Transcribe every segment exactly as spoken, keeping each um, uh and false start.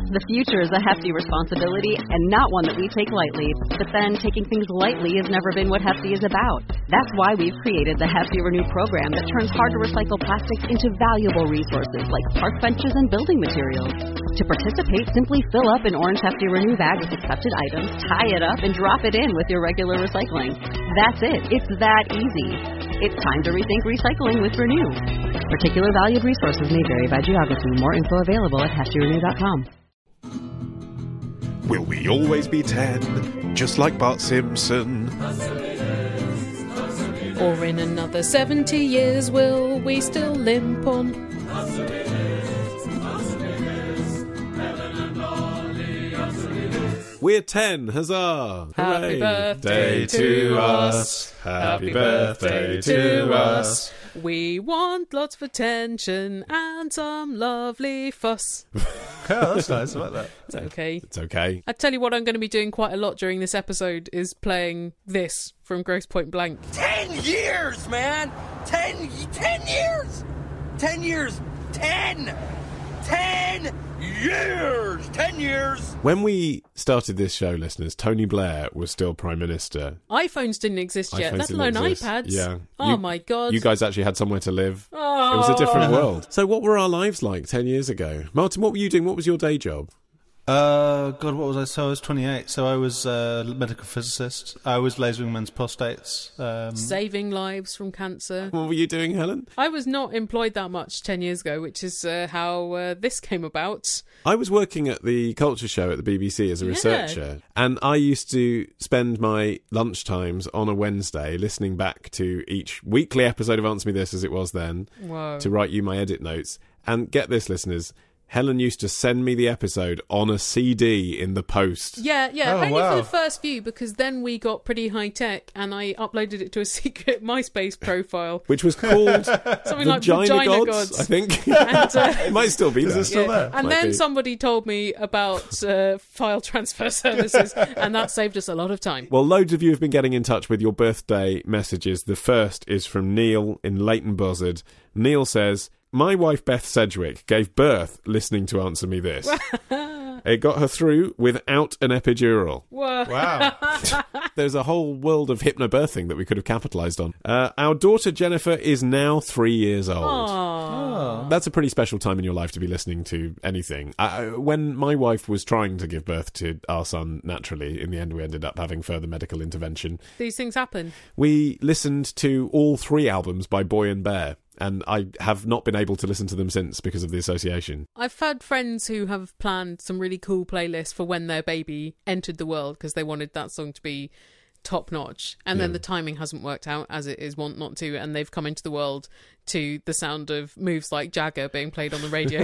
The future is a hefty responsibility and not one that we take lightly. But then, taking things lightly has never been what Hefty is about. That's why we've created the Hefty Renew program that turns hard-to-recycle plastics into valuable resources like park benches and building materials. To participate, simply fill up an orange Hefty Renew bag with accepted items, tie it up, and drop it in with your regular recycling. That's it. It's that easy. It's time to rethink recycling with Renew. Particular valued resources may vary by geography. More info available at hefty renew dot com. Will we always be ten, just like Bart Simpson? Or in another seventy years, will we still limp on? We're ten, huzzah! Happy Hooray. birthday Day to us. Happy birthday to us. We want lots of attention and some lovely fuss. Oh, that's nice. I like that. It's okay. It's okay. I tell you what I'm going to be doing quite a lot during this episode is playing this from Grosse Point Blank. Ten years, man! Ten, ten years! Ten years! Ten! Ten years! Ten years! When we started this show, listeners, Tony Blair was still Prime Minister. iPhones didn't exist yet, iPhones let didn't alone exist. iPads. Yeah. Oh You- my God. You guys actually had somewhere to live. Oh. It was a different world. So what were our lives like ten years ago? Martin, what were you doing? What was your day job? Uh, God, what was I? So I was twenty-eight. So I was a medical physicist. I was lasering men's prostates. Um, Saving lives from cancer. What were you doing, Helen? I was not employed that much ten years ago, which is uh, how uh, this came about. I was working at the Culture Show at the B B C as a Yeah. researcher, and I used to spend my lunchtimes on a Wednesday listening back to each weekly episode of Answer Me This, as it was then, Whoa. to write you my edit notes. And get this, listeners, Helen used to send me the episode on a C D in the post. Yeah, yeah, Oh, only wow. for the first few, because then we got pretty high tech, and I uploaded it to a secret MySpace profile. Which was called Something like Vagina, Vagina Gods, Gods. I think. And, uh, It might still be Is there. it still there? And Might then be. somebody told me about uh, file transfer services, and that saved us a lot of time. Well, loads of you have been getting in touch with your birthday messages. The first is from Neil in Leighton Buzzard. Neil says, my wife Beth Sedgwick gave birth listening to Answer Me This. It got her through without an epidural. Whoa. wow. There's a whole world of hypnobirthing that we could have capitalised on. Uh, our daughter Jennifer is now three years old. Aw. That's a pretty special time in your life to be listening to anything. I, when my wife was trying to give birth to our son naturally, in the end we ended up having further medical intervention. These things happen. We listened to all three albums by Boy and Bear, and I have not been able to listen to them since because of the association. I've had friends who have planned some really cool playlists for when their baby entered the world because they wanted that song to be top notch, and then Yeah. the timing hasn't worked out as it is wont not to, and they've come into the world to the sound of Moves Like Jagger being played on the radio.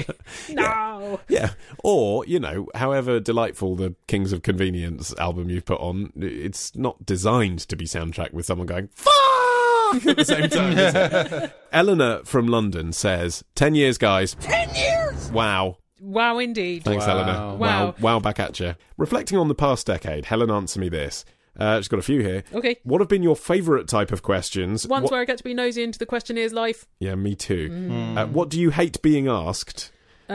No! Yeah, or, you know, however delightful the Kings of Convenience album you've put on, it's not designed to be soundtracked with someone going, fuck! At the same time, is it? Eleanor from London says, ten years, guys. Ten years! Wow. Wow, indeed. Thanks, Wow. Eleanor. Wow. wow. Wow, back at you. Reflecting on the past decade, Helen, answer me this. Uh, she's got a few here. Okay. What have been your favourite type of questions? Ones What- where I get to be nosy into the questionnaires' life. Yeah, me too. Mm. Uh, what do you hate being asked?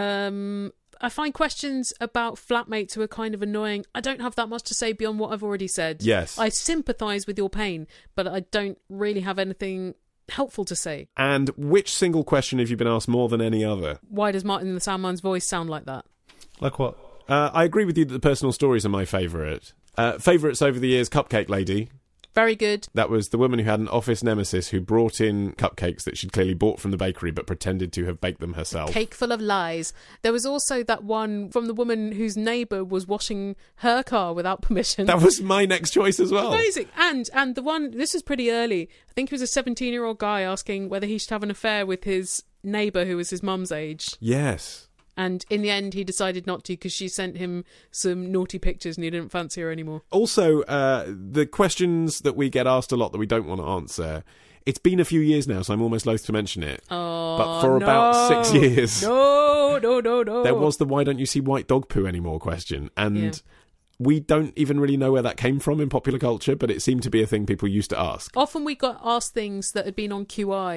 Um, I find questions about flatmates who are kind of annoying. I don't have that much to say beyond what I've already said. Yes. I sympathise with your pain, but I don't really have anything helpful to say. And which single question have you been asked more than any other? Why does Martin the Sandman's voice sound like that? Like what? Uh, I agree with you that the personal stories are my favourite. Uh, favourites over the years, Cupcake Lady. Very good. That was the woman who had an office nemesis who brought in cupcakes that she'd clearly bought from the bakery but pretended to have baked them herself. Cake full of lies. There was also that one from the woman whose neighbour was washing her car without permission. That was my next choice as well. Amazing. And and the one, this is pretty early. I think he was a seventeen-year-old guy asking whether he should have an affair with his neighbour who was his mum's age. Yes. And in the end, he decided not to because she sent him some naughty pictures and he didn't fancy her anymore. Also, uh, the questions that we get asked a lot that we don't want to answer. It's been a few years now, so I'm almost loath to mention it. Oh, But for no. about six years, No, no, no, no. there was the why don't you see white dog poo anymore question. And Yeah. we don't even really know where that came from in popular culture, but it seemed to be a thing people used to ask. Often we got asked things that had been on Q I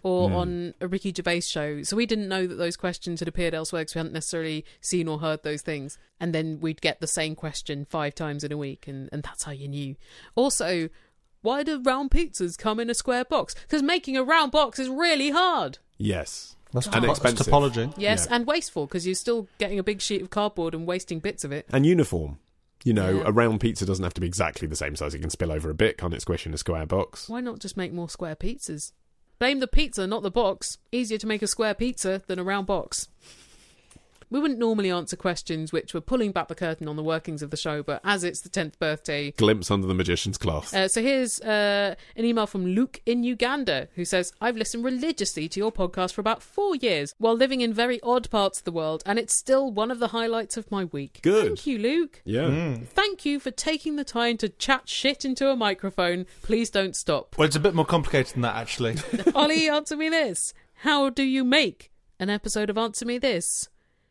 or Mm. on a Ricky Gervais show. So we didn't know that those questions had appeared elsewhere because we hadn't necessarily seen or heard those things. And then we'd get the same question five times in a week, and, and that's how you knew. Also, why do round pizzas come in a square box? Because making a round box is really hard. Yes. That's And topo- expensive. that's topology. Yes, Yeah. and wasteful, because you're still getting a big sheet of cardboard and wasting bits of it. And uniform. You know, Yeah. a round pizza doesn't have to be exactly the same size. It can spill over a bit, can't it, squish in a square box? Why not just make more square pizzas? Blame the pizza, not the box. Easier to make a square pizza than a round box. We wouldn't normally answer questions which were pulling back the curtain on the workings of the show, but as it's the tenth birthday... Glimpse under the magician's cloth. Uh, so here's uh, an email from Luke in Uganda, who says, I've listened religiously to your podcast for about four years while living in very odd parts of the world, and it's still one of the highlights of my week. Good. Thank you, Luke. Yeah. Thank you for taking the time to chat shit into a microphone. Please don't stop. Well, it's a bit more complicated than that, actually. Ollie, answer me this. How do you make an episode of Answer Me This?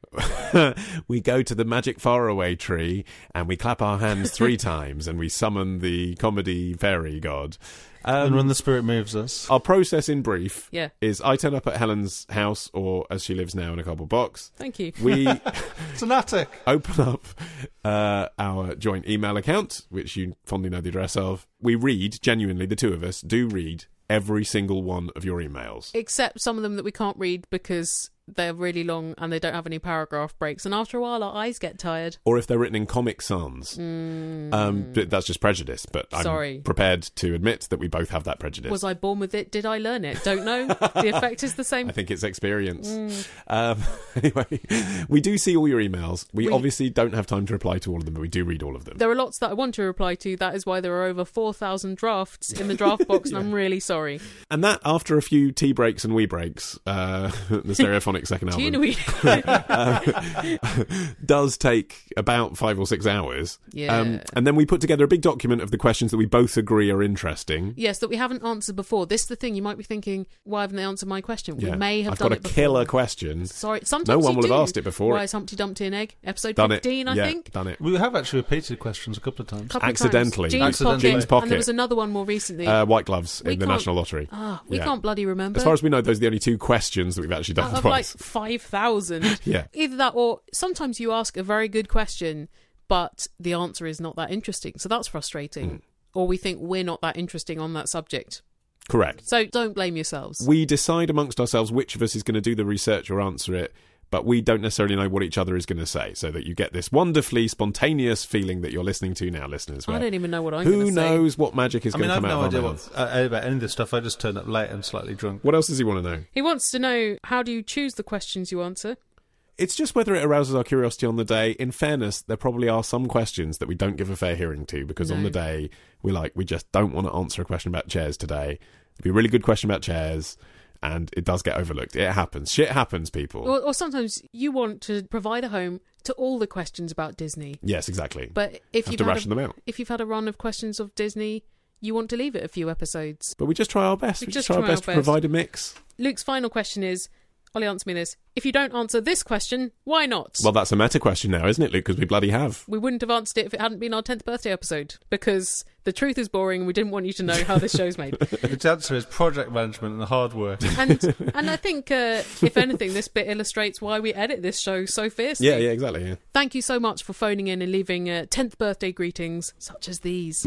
We go to the magic faraway tree and we clap our hands three times and we summon the comedy fairy god. and Um, when the spirit moves us. our process in brief Yeah. is I turn up at Helen's house, or as she lives now, in a cardboard box. Thank you. We It's an attic. open up uh, our joint email account, which you fondly know the address of. We read, genuinely, the two of us do read every single one of your emails. Except some of them that we can't read because they're really long and they don't have any paragraph breaks. And after a while, our eyes get tired. Or if they're written in Comic Sans. Um, but that's just prejudice, but I'm Sorry. prepared to admit that we both have that prejudice. Was I born with it? Did I learn it? Don't know. The effect is the same. I think it's experience. Um, anyway, we do see all your emails. We, We- obviously don't have time to reply to all of them, but we do read all of them. There are lots that I want to reply to. That is why there are over four thousand drafts in the draft box, and I'm really sorry. And that, after a few tea breaks and wee breaks, uh, the Stereophonic second Do you album, know we... does take about five or six hours. Yeah. Um, and then we put together a big document of the questions that we both agree are interesting. Yes, that we haven't answered before. This is the thing. You might be thinking, why haven't they answered my question? We Yeah. may have I've done got a it before. killer question. Sorry, sometimes No one you will have do. asked it before. Why is Humpty Dumpty an egg? Episode Done it. fifteen, I yeah, think. done it. We have actually repeated questions a couple of times. Couple of Accidentally. times. Jeans Accidentally. Pocket, Jeans Pocket. and there was another one more recently. Uh, white gloves We in the can't- National Lottery. Ah, we yeah. can't bloody remember. As far as we know, those are the only two questions that we've actually done Out of like twice. five thousand. Yeah. Either that or sometimes you ask a very good question, but the answer is not that interesting. So that's frustrating. Mm. Or we think we're not that interesting on that subject. Correct. So don't blame yourselves. We decide amongst ourselves which of us is going to do the research or answer it, but we don't necessarily know what each other is going to say, so that you get this wonderfully spontaneous feeling that you're listening to now, listeners. I where don't even know what I'm going who to say. knows what magic is I going mean, to I've come no out idea of our what, mouths. uh, about any of this stuff. I just turned up late and slightly drunk. What else does he want to know? He wants to know, how do you choose the questions you answer? It's just whether it arouses our curiosity on the day. In fairness, there probably are some questions that we don't give a fair hearing to, because on No. the day, we're like, we just don't want to answer a question about chairs today. It'd be a really good question about chairs, and it does get overlooked. It happens. Shit happens, people. Or, or sometimes you want to provide a home to all the questions about Disney. Yes, exactly. But if Have you've to had ration a, them out. if you've had a run of questions of Disney, you want to leave it a few episodes. But we just try our best. We We, just just try our try our best to best. provide a mix. Luke's final question is, Ollie, answer me this. If you don't answer this question, why not? Well, that's a meta question now, isn't it, Luke? Because we bloody have. We wouldn't have answered it if it hadn't been our tenth birthday episode, because the truth is boring and we didn't want you to know how this show's made. Its answer is project management and hard work. And and I think, uh, if anything, this bit illustrates why we edit this show so fiercely. Yeah, yeah, exactly, yeah. Thank you so much for phoning in and leaving uh, tenth birthday greetings such as these.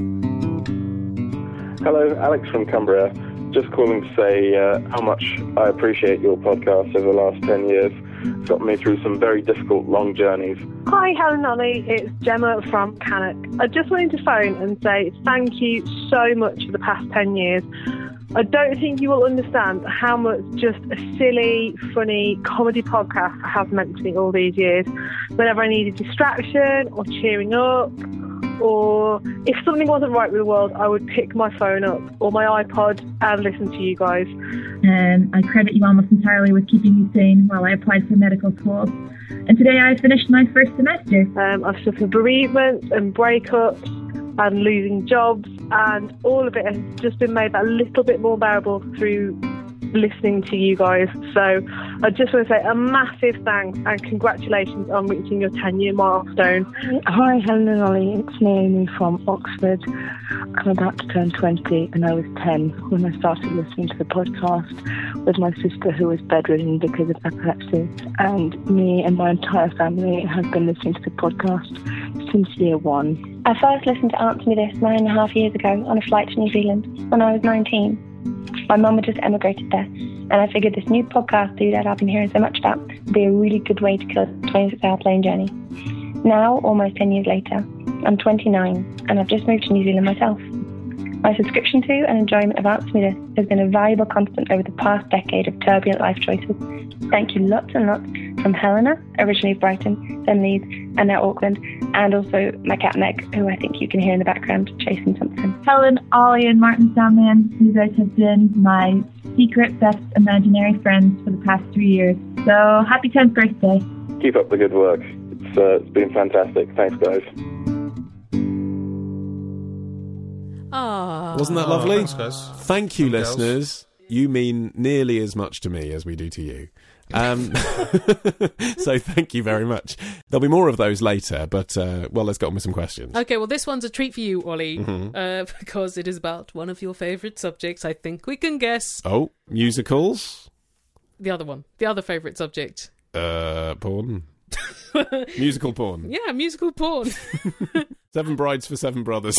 Hello, Alex from Cumbria. Just calling to say uh, how much I appreciate your podcast over the last ten years. It's got me through some very difficult, long journeys. Hi, Helen and Ollie. It's Gemma from Cannock. I just wanted to phone and say thank you so much for the past ten years. I don't think you will understand how much just a silly, funny comedy podcast has meant to me all these years. Whenever I needed distraction or cheering up, or if something wasn't right with the world, I would pick my phone up or my iPod and listen to you guys. Um, I credit you almost entirely with keeping me sane while I applied for medical school. And today I finished my first semester. Um, I've suffered bereavement and breakups and losing jobs, and all of it has just been made that little bit more bearable through listening to you guys. So I just want to say a massive thanks and congratulations on reaching your ten-year milestone. Hi, Helen and Ollie. It's Naomi from Oxford. I'm about to turn twenty, and I was ten when I started listening to the podcast with my sister, who was bedridden because of epilepsy. And me and my entire family have been listening to the podcast since year one. I first listened to Answer Me This nine and a half years ago on a flight to New Zealand when I was nineteen. My mum had just emigrated there, and I figured this new podcast dude that I've been hearing so much about would be a really good way to kill a twenty-six hour plane journey. Now, almost ten years later, I'm twenty-nine, and I've just moved to New Zealand myself. My subscription to and enjoyment of Answer Me This has been a valuable constant over the past decade of turbulent life choices. Thank you lots and lots from Helena, originally of Brighton, then Leeds, and now Auckland, and also my cat Meg, who I think you can hear in the background chasing something. Helen, Ollie, and Martin Sandman, you guys have been my secret best imaginary friends for the past three years. So happy tenth birthday. Keep up the good work. It's, uh, it's been fantastic. Thanks, guys. Ah, Wasn't that lovely? Oh, thanks, guys. Thank you, And listeners. You mean nearly as much to me as we do to you. Um, so thank you very much. There'll be more of those later, but, uh, well, let's get on with some questions. Okay, well, this one's a treat for you, Ollie, Mhm. uh, because it is about one of your favourite subjects. I think we can guess. Oh, musicals? The other one. The other favourite subject. Uh, porn. Musical porn. Yeah, musical porn. Seven Brides for Seven Brothers.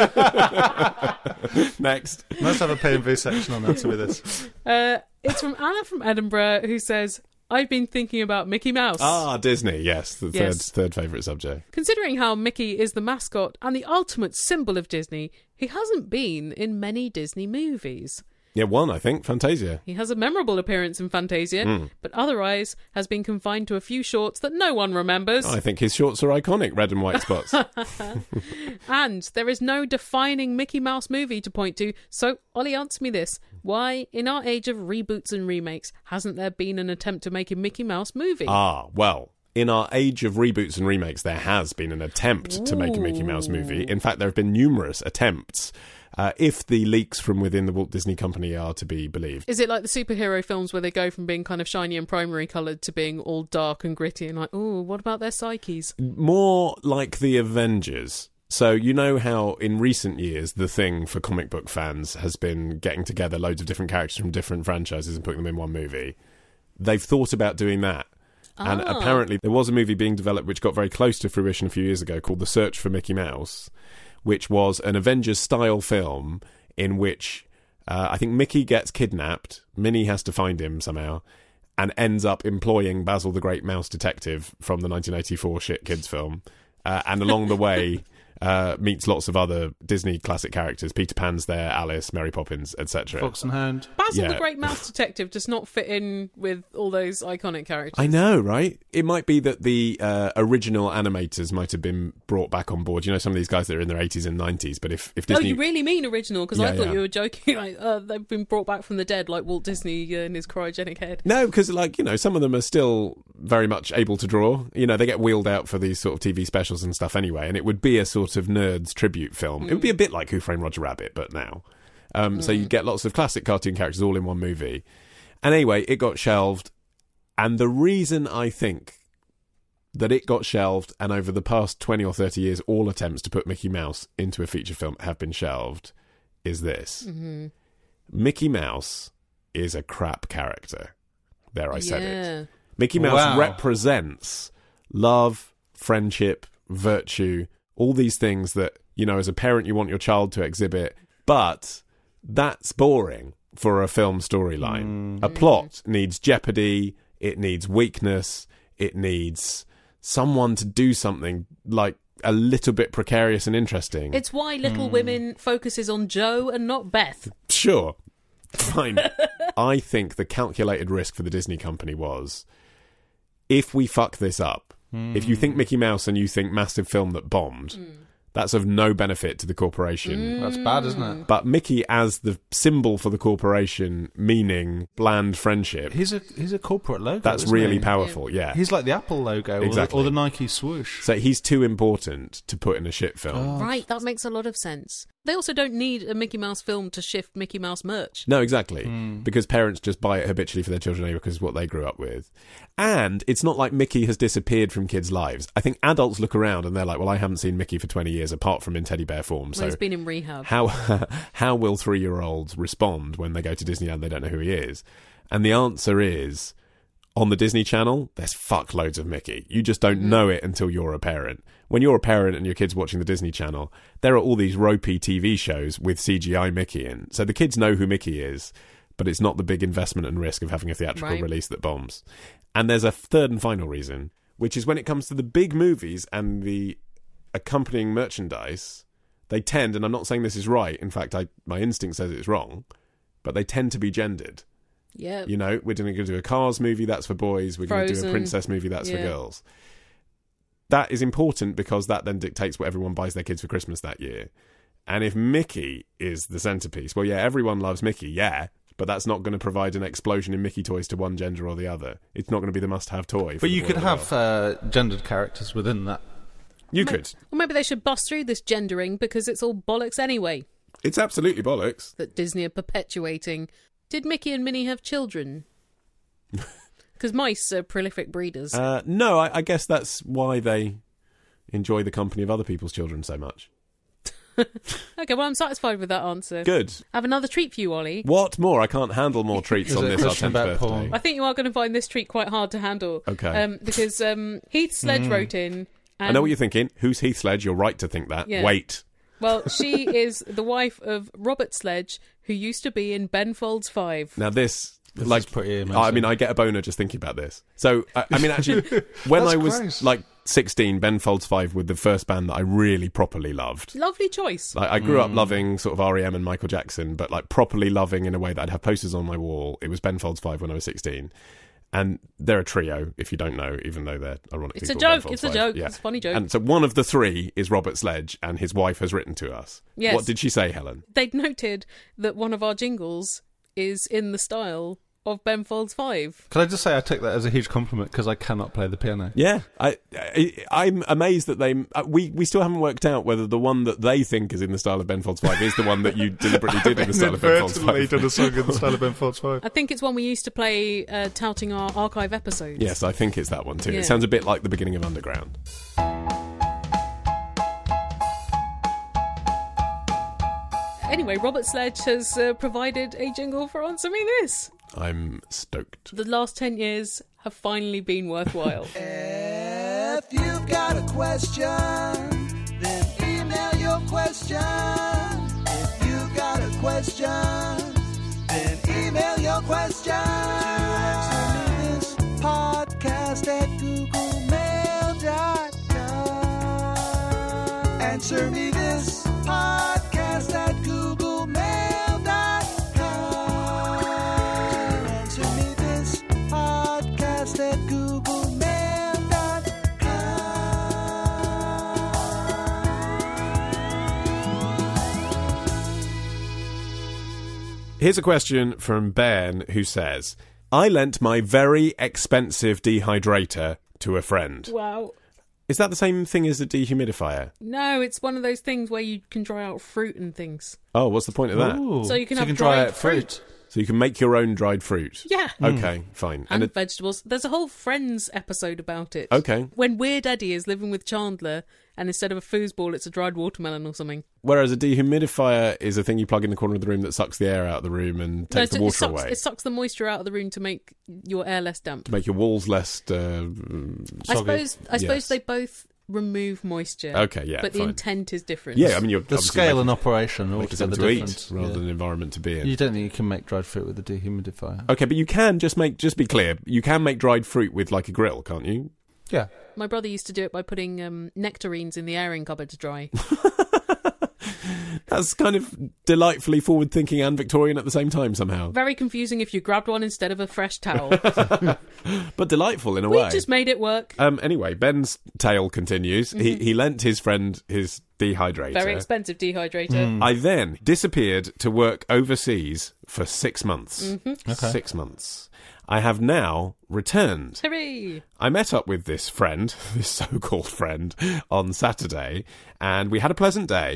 Next. Must have a P and V section on Answer Me This. Uh, it's from Anna from Edinburgh, who says, I've been thinking about Mickey Mouse. Ah, Disney, yes. The Yes. third, third favourite subject. Considering how Mickey is the mascot and the ultimate symbol of Disney, he hasn't been in many Disney movies. Yeah, one, I think. Fantasia. He has a memorable appearance in Fantasia, Mm. but otherwise has been confined to a few shorts that no one remembers. I think his shorts are iconic, red and white spots. And there is no defining Mickey Mouse movie to point to. So, Ollie, answer me this. Why, in our age of reboots and remakes, hasn't there been an attempt to make a Mickey Mouse movie? Ah, well, in our age of reboots and remakes, there has been an attempt to make a Mickey Mouse movie. In fact, there have been numerous attempts, uh, if the leaks from within the Walt Disney Company are to be believed. Is it like the superhero films where they go from being kind of shiny and primary coloured to being all dark and gritty and like, oh, what about their psyches? More like the Avengers. So you know how in recent years the thing for comic book fans has been getting together loads of different characters from different franchises and putting them in one movie. They've thought about doing that. And Ah. apparently there was a movie being developed which got very close to fruition a few years ago called The Search for Mickey Mouse, which was an Avengers-style film in which uh, I think Mickey gets kidnapped, Minnie has to find him somehow, and ends up employing Basil the Great Mouse Detective from the nineteen eighty-four shit kids film. Uh, and along the way... Uh, meets lots of other Disney classic characters. Peter Pan's there, Alice, Mary Poppins, et cetera. Fox and Hound. Basil Yeah. the Great Mouse Detective does not fit in with all those iconic characters. I know, right? It might be that the uh, original animators might have been brought back on board. You know, some of these guys that are in their eighties and nineties, but if, if Oh, Disney... you really mean original? Because I Yeah, thought yeah. you were joking. Like, uh, they've been brought back from the dead, like Walt Disney uh, in his cryogenic head. No, because, like, you know, some of them are still very much able to draw. You know, they get wheeled out for these sort of T V specials and stuff anyway, and it would be a sort of nerds tribute film. It would be a bit like Who Framed Roger Rabbit, but now. Um, So you'd get lots of classic cartoon characters all in one movie. And anyway, it got shelved, and the reason I think that it got shelved, and over the past twenty or thirty years, all attempts to put Mickey Mouse into a feature film have been shelved, is this. Mm-hmm. Mickey Mouse is a crap character. There, I said Yeah. it. Mickey Mouse Wow. represents love, friendship, virtue, all these things that, you know, as a parent you want your child to exhibit, but that's boring for a film storyline. A plot needs jeopardy, it needs weakness, it needs someone to do something like a little bit precarious and interesting. It's why Little Women focuses on Joe and not Beth. Sure. Fine. I think the calculated risk for the Disney company was, if we fuck this up, if you think Mickey Mouse and you think massive film that bombed, that's of no benefit to the corporation. That's bad, isn't it? But Mickey as the symbol for the corporation, meaning bland friendship, He's a he's a corporate logo. that's isn't really he? powerful, yeah. He's like the Apple logo, Exactly. or, the, or the Nike swoosh. So he's too important to put in a shit film. Oh. Right, that makes a lot of sense. They also don't need a Mickey Mouse film to shift Mickey Mouse merch. No, exactly. Mm. Because parents just buy it habitually for their children anyway because it's what they grew up with. And it's not like Mickey has disappeared from kids' lives. I think adults look around and they're like, well, I haven't seen Mickey for twenty years apart from in teddy bear form. So well, he's been in rehab. How, how will three-year-olds respond when they go to Disneyland and they don't know who he is? And the answer is, on the Disney Channel, there's fuckloads of Mickey. You just don't mm. know it until you're a parent. When you're a parent and your kid's watching the Disney Channel, there are all these ropey T V shows with C G I Mickey in. So the kids know who Mickey is, but it's not the big investment and risk of having a theatrical right. release that bombs. And there's a third and final reason, which is when it comes to the big movies and the accompanying merchandise, they tend, and I'm not saying this is right, in fact, I, my instinct says it's wrong, but they tend to be gendered. Yeah. You know, we're going to do a Cars movie, that's for boys. We're going to do a Princess movie, that's yeah. for girls. That is important because that then dictates what everyone buys their kids for Christmas that year. And if Mickey is the centrepiece, well, yeah, everyone loves Mickey, yeah, but that's not going to provide an explosion in Mickey toys to one gender or the other. It's not going to be the must-have toy. But you could have uh, gendered characters within that. You maybe, could. Or maybe they should bust through this gendering because it's all bollocks anyway. It's absolutely bollocks. That Disney are perpetuating. Did Mickey and Minnie have children? Because mice are prolific breeders. Uh, no, I, I guess that's why they enjoy the company of other people's children so much. Okay, well, I'm satisfied with that answer. Good. I have another treat for you, Ollie. What more? I can't handle more treats on this our tenth birthday. Porn? I think you are going to find this treat quite hard to handle. Okay. Um, because um, Heath Sledge mm. wrote in... And, I know what you're thinking. Who's Heath Sledge? You're right to think that. Yeah. Wait. Well, she is the wife of Robert Sledge, who used to be in Ben Folds five. Now this... This like, is pretty amazing. I mean, I get a boner just thinking about this. So, I, I mean, actually, when I was gross. like sixteen, Ben Folds five were the first band that I really properly loved. Lovely choice. Like, I grew mm. up loving sort of R E M and Michael Jackson, but like properly loving in a way that I'd have posters on my wall. It was Ben Folds five when I was sixteen. And they're a trio, if you don't know, even though they're ironically It's a called joke. Ben Folds It's a five. joke. Yeah. It's a funny joke. And so one of the three is Robert Sledge, and his wife has written to us. Yes. What did she say, Helen? They'd noted that one of our jingles is in the style of Ben Folds five. Can I just say I take that as a huge compliment because I cannot play the piano. Yeah, I, I, I'm amazed that they... Uh, we, we still haven't worked out whether the one that they think is in the style of Ben Folds five is the one that you deliberately did in the style of Ben Folds five. done a song in the style of Ben Folds five. I think it's one we used to play uh, touting our archive episodes. Yes, I think it's that one too. Yeah. It sounds a bit like the beginning of Underground. Anyway, Robert Sledge has uh, provided a jingle for Answer Me This. I'm stoked. The last ten years have finally been worthwhile. If you've got a question, then email your question. If you've got a question, then email your question to answer me this podcast at googlemail dot com. Answer me this podcast at googlemail dot com. Answer me this podcast at googlemail dot com. Here's a question from Ben who says, I lent my very expensive dehydrator to a friend. Wow. Is that the same thing as a dehumidifier? No, it's one of those things where you can dry out fruit and things. Oh, what's the point of that? Ooh. So you can so have you can dried dry out fruit. fruit. So you can make your own dried fruit? Yeah. Okay, fine. And, it- vegetables. There's a whole Friends episode about it. Okay. When Weird Eddie is living with Chandler, and instead of a foosball, it's a dried watermelon or something. Whereas a dehumidifier is a thing you plug in the corner of the room that sucks the air out of the room and No, takes it, the water it sucks, away. It sucks the moisture out of the room to make your air less damp. To make your walls less uh, I soggy. suppose. I suppose Yes. they both remove moisture. Okay, yeah, But the fine. intent is different. Yeah, I mean, you're The obviously scale making- and operation are making altogether something to eat different. rather Yeah. than an environment to be in. You don't think you can make dried fruit with a dehumidifier? Okay, but you can just make, just be clear, you can make dried fruit with like a grill, can't you? Yeah. My brother used to do it by putting um, nectarines in the airing cupboard to dry. That's kind of delightfully forward-thinking and Victorian at the same time somehow. Very confusing if you grabbed one instead of a fresh towel. But delightful in a we way. just made it work. Um, anyway, Ben's tale continues. He Mhm. he lent his friend his dehydrator. Very expensive dehydrator. Mm. I then disappeared to work overseas for six months. Mhm. Okay. Six months. I have now returned. Hooray! I met up with this friend, this so-called friend, on Saturday, and we had a pleasant day,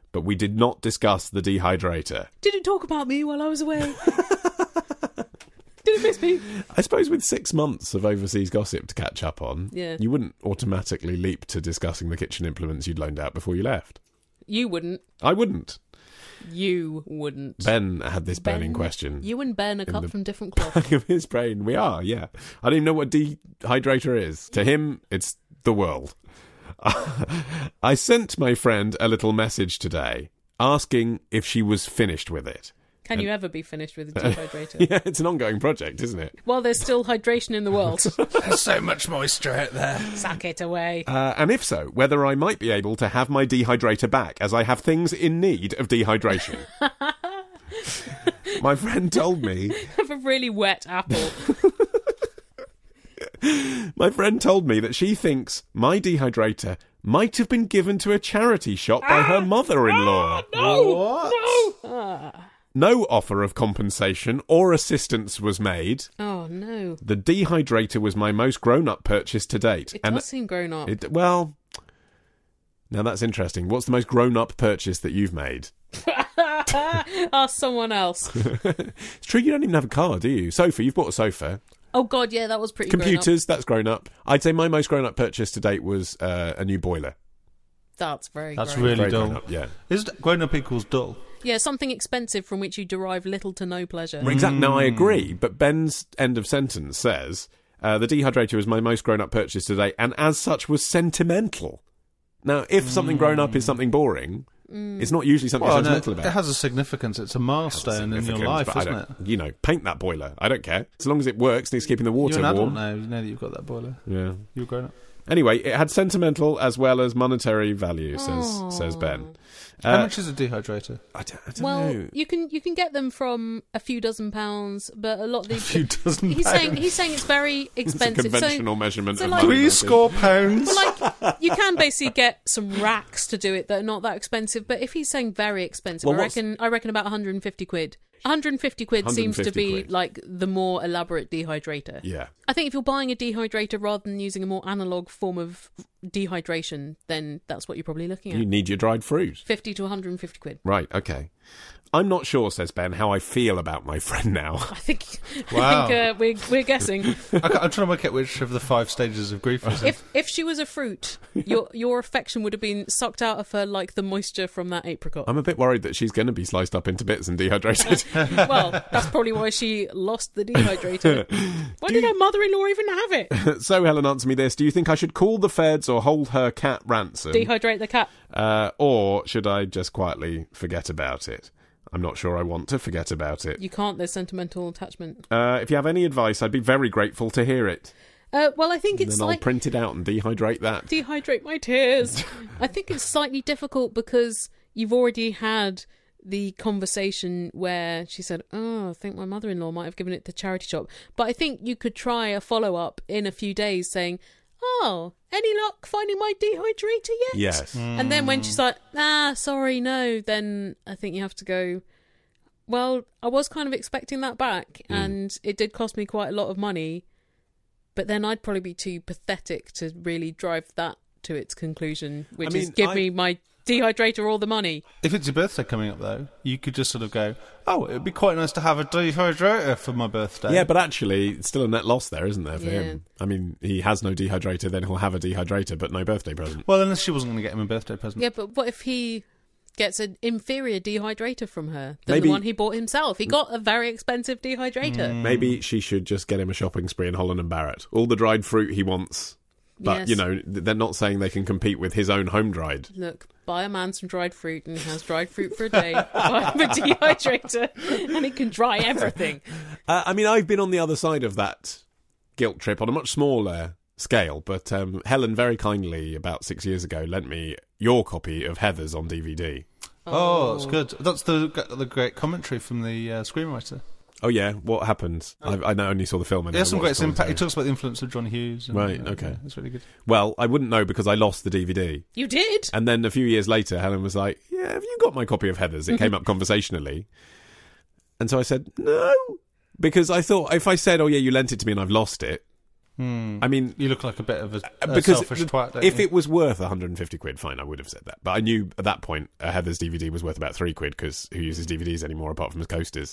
but we did not discuss the dehydrator. Didn't talk about me while I was away. Didn't miss me. I suppose with six months of overseas gossip to catch up on, yeah. you wouldn't automatically leap to discussing the kitchen implements you'd loaned out before you left. You wouldn't. I wouldn't. You wouldn't. Ben had this Ben, burning question. You and Ben are cut the from different cloth. back of his brain. We are, yeah. I don't even know what dehydrator is. To him, it's the world. I sent my friend a little message today asking if she was finished with it. Can and, you ever be finished with a dehydrator? Yeah, it's an ongoing project, isn't it? Well, there's still hydration in the world. There's so much moisture out there. Suck it away. Uh, and if so, whether I might be able to have my dehydrator back, as I have things in need of dehydration. My friend told me... Have a really wet apple. My friend told me that she thinks my dehydrator might have been given to a charity shop by her mother-in-law. Ah, no! What? No! Ah. No offer of compensation or assistance was made. Oh, no. The dehydrator was my most grown-up purchase to date. It and does seem grown up. It, well, now that's interesting. What's the most grown-up purchase that you've made? Ask someone else. It's true, you don't even have a car, do you? Sofa, you've bought a sofa. Oh, God, yeah, that was pretty Computers, grown up. That's grown up. I'd say my most grown-up purchase to date was uh, a new boiler. That's very That's grown really Very dull. grown up, yeah. Is grown up equals dull? Yeah, something expensive from which you derive little to no pleasure. Exactly. Now, I agree, but Ben's end of sentence says, uh, the dehydrator was my most grown-up purchase today, and as such was sentimental. Now, if something grown-up is something boring, mm. it's not usually something well, sentimental no, about. It has a significance. It's a milestone in your life, but I isn't don't, it? You know, paint that boiler. I don't care. As long as it works and it's keeping the water You're an adult warm. now. You know that you've got that boiler. Yeah. You're grown up. Anyway, it had sentimental as well as monetary value, says Aww. says Ben. How Uh, much is a dehydrator? I don't, I don't Well, know. you can you can get them from a few dozen pounds, but a lot of these. A few dozen he's pounds. saying he's saying it's very It's expensive. a conventional so, measurement so of like- money. Three score pounds. Well, like you can basically get some racks to do it that are not that expensive. But if he's saying very expensive, Well, I what's- reckon I reckon about one hundred fifty quid. one hundred fifty quid seems to 150 be quid. like the more elaborate dehydrator. Yeah. I think if you're buying a dehydrator rather than using a more analog form of dehydration, then that's what you're probably looking at. You need your dried fruit. fifty to one hundred fifty quid. Right, okay. I'm not sure, says Ben, how I feel about my friend now. I think, Wow. I think uh, we're, we're guessing. I ca- I'm trying to work out which of the five stages of grief is it. If if she was a fruit, your your affection would have been sucked out of her like the moisture from that apricot. I'm a bit worried that she's going to be sliced up into bits and dehydrated. Well, that's probably why she lost the dehydrator. Why did her mother-in-law even have it? So, Helen, answer me this. Do you think I should call the feds or hold her cat ransom? Dehydrate the cat. Uh, or should I just quietly forget about it? I'm not sure I want to forget about it. You can't. There's sentimental attachment. Uh, if you have any advice, I'd be very grateful to hear it. Uh, well, I think And it's then I'll like print it out and dehydrate that. dehydrate my tears. I think it's slightly difficult because you've already had the conversation where she said, "Oh, I think my mother-in-law might have given it to charity shop." But I think you could try a follow-up in a few days, saying, "Oh, any luck finding my dehydrator yet?" Yes. And then when she's like, "Ah, sorry, no," then I think you have to go, "Well, I was kind of expecting that back, Mm. and it did cost me quite a lot of money." But then I'd probably be too pathetic to really drive that to its conclusion, which I mean, is give I- me my dehydrator all the money. If it's your birthday coming up, though, you could just sort of go, oh, it would be quite nice to have a dehydrator for my birthday. Yeah, but actually, it's still a net loss there, isn't there, for Yeah. him? I mean, he has no dehydrator, then he'll have a dehydrator, but no birthday present. Well, unless she wasn't going to get him a birthday present. Yeah, but what if he gets an inferior dehydrator from her than Maybe- the one he bought himself? He got a very expensive dehydrator. Maybe she should just get him a shopping spree in Holland and Barrett. All the dried fruit he wants. But, Yes. you know, th- they're not saying they can compete with his own home-dried. Look, buy a man some dried fruit and he has dried fruit for a day. Buy him a dehydrator and he can dry everything. Uh, I mean, I've been on the other side of that guilt trip on a much smaller scale, but um, Helen very kindly, about six years ago, lent me your copy of Heathers on D V D. Oh, it's good. That's the the great commentary from the uh, screenwriter. Oh, yeah? What happened? I, I know- only saw the film. And He has some never great watched the impact. He commentary. talks about the influence of John Hughes. And, Right, uh, okay. yeah, it's really good. Well, I wouldn't know because I lost the D V D. You did? And then a few years later, Helen was like, yeah, have you got my copy of Heathers? It came up conversationally. And so I said, no. Because I thought, if I said, oh, yeah, you lent it to me and I've lost it, Hmm. I mean, you look like a bit of a, a because selfish twat. Don't if you? it was worth one hundred fifty quid, fine, I would have said that. But I knew at that point uh, Heather's D V D was worth about three quid because who uses D V Ds anymore apart from as coasters?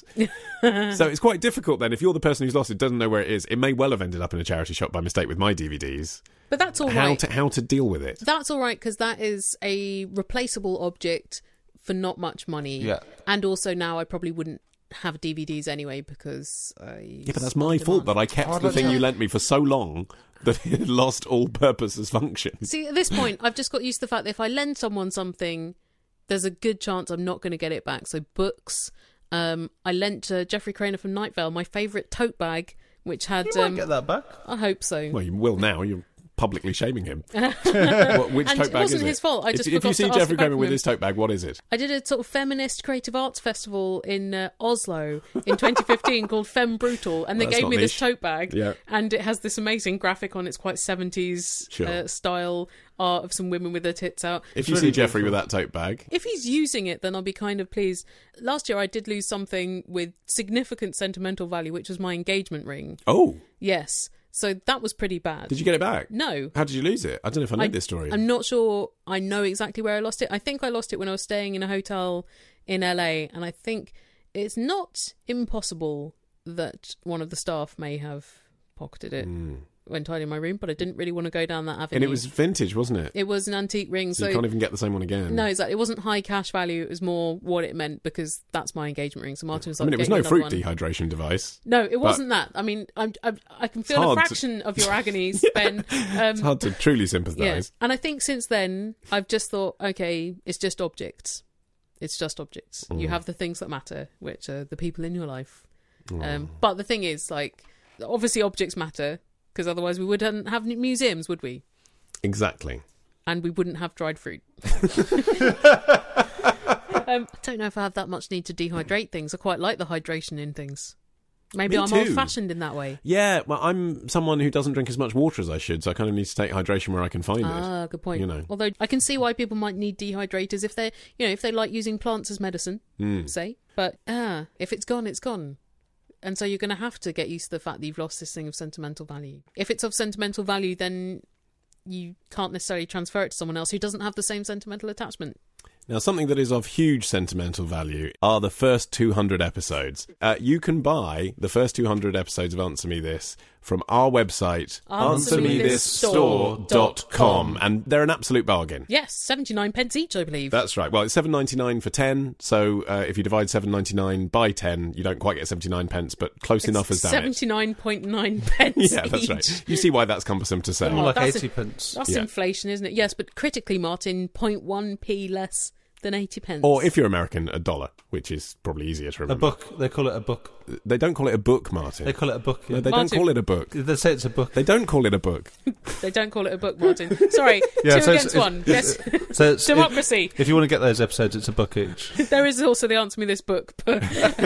So it's quite difficult then. If you're the person who's lost it, doesn't know where it is, it may well have ended up in a charity shop by mistake with my D V Ds. But that's all how right. To, how to deal with it? That's all right because that is a replaceable object for not much money. Yeah. And also now I probably wouldn't have D V Ds anyway because I... Yeah, but that's my fault that I kept Oh, the thing yeah. you lent me for so long that it lost all purpose as function. See, at this point, I've just got used to the fact that if I lend someone something, there's a good chance I'm not going to get it back. So books, um, I lent uh, Jeffrey Craner from Night Vale my favourite tote bag, which had... You might um, get that back. I hope so. Well, you will now. You're publicly shaming him. What, which And tote it bag wasn't is it? his fault, I just if, if forgot you see to ask Jeffrey it back Kramer from with him. his tote bag, what is it? I did a sort of feminist creative arts festival in uh, Oslo in twenty fifteen called Femme Brutal, and they Well, that's gave not me this niche. tote bag, Yeah. and it has this amazing graphic on. It's quite seventies Sure. uh, style art of some women with their tits out. If you see Jeffrey with that tote bag, If he's using it, then I'll be kind of pleased. Last year I did lose something with significant sentimental value, which was my engagement ring. oh, Yes. So that was pretty bad. did you get it back? No. How did you lose it? I don't know if I know this story. I'm not sure I know exactly where I lost it. I think I lost it when I was staying in a hotel in L A, and I think it's not impossible that one of the staff may have pocketed it Mm. when tidying my room, but I didn't really want to go down that avenue. And it was vintage, wasn't it? It was an antique ring, so, so... you can't even get the same one again. No, exactly. It wasn't high cash value. It was more what it meant because that's my engagement ring. So Martin was I like, mean, it was "Get no you another fruit one." dehydration device. No, it but wasn't that. I mean, I'm, I'm, I can feel It's a hard to- fraction of your agonies, Ben. Um, It's hard to truly yeah, sympathise. and I think since then I've just thought, okay, it's just objects. It's just objects. You Mm. have the things that matter, which are the people in your life. Mm. Um, but the thing is, like, obviously objects matter because otherwise we wouldn't have museums, would we? Exactly. And we wouldn't have dried fruit. um, I don't know if I have that much need to dehydrate things. I quite like the hydration in things. Maybe Me I'm too. old-fashioned in that way. Yeah, well, I'm someone who doesn't drink as much water as I should, so I kind of need to take hydration where I can find it. Ah, good point. You know. Although I can see why people might need dehydrators if they, you know, if they like using plants as medicine, Mm. say. But ah, if it's gone, it's gone. And so you're going to have to get used to the fact that you've lost this thing of sentimental value. If it's of sentimental value, then you can't necessarily transfer it to someone else who doesn't have the same sentimental attachment. Now, something that is of huge sentimental value are the first two hundred episodes. Uh, you can buy the first two hundred episodes of Answer Me This from our website, answer me this store dot com, and they're an absolute bargain. Yes, seventy-nine pence each, I believe. That's right. Well, it's seven ninety-nine for ten, so uh, if you divide seven ninety-nine by ten, you don't quite get seventy-nine pence, but close It's enough as damn it. seventy-nine point nine pence Yeah, that's each. right. You see why that's cumbersome to say. More like that's eighty a- pence. That's Yeah. inflation, isn't it? Yes, but critically, Martin, zero point one p less than eighty pence. Or if you're American, a dollar, which is probably easier to A remember. book. They call it a book. They don't call it a book, Martin. They call it a book. Yeah. No, they Martin- don't call it a book. They say it's a book. They don't call it a book. They don't call it a book, Martin. Sorry, Yeah, two so it's- against it's- one. Yes, So it's, democracy. If, if you want to get those episodes, it's a book each. There is also the Answer Me This book. But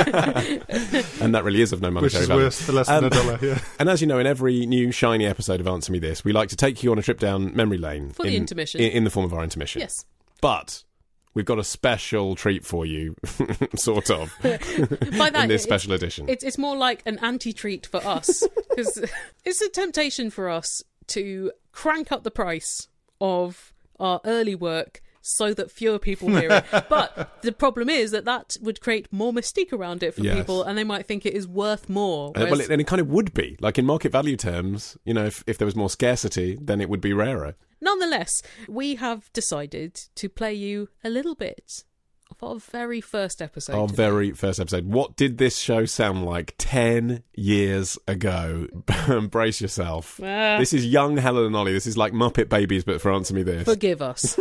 And that really is of no Which monetary is value. worth for less than Um, a dollar, yeah. And as you know, in every new shiny episode of Answer Me This, we like to take you on a trip down memory lane. For the in, intermission. In, in the form of our intermission. yes, But we've got a special treat for you, sort of, by that in this it- special edition. it's it's more like an anti-treat for us because it's a temptation for us to crank up the price of our early work so that fewer people hear it. But the problem is that that would create more mystique around it for Yes. people, and they might think it is worth more. Uh, well, whereas- it, and it kind of would be. Like in market value terms, you know, if, if there was more scarcity, then it would be rarer. Nonetheless, we have decided to play you a little bit of our very first episode. Our very first episode. What did this show sound like ten years ago? Brace yourself. Ah. This is young Helen and Ollie. This is like Muppet Babies, but for Answer Me This. Forgive us.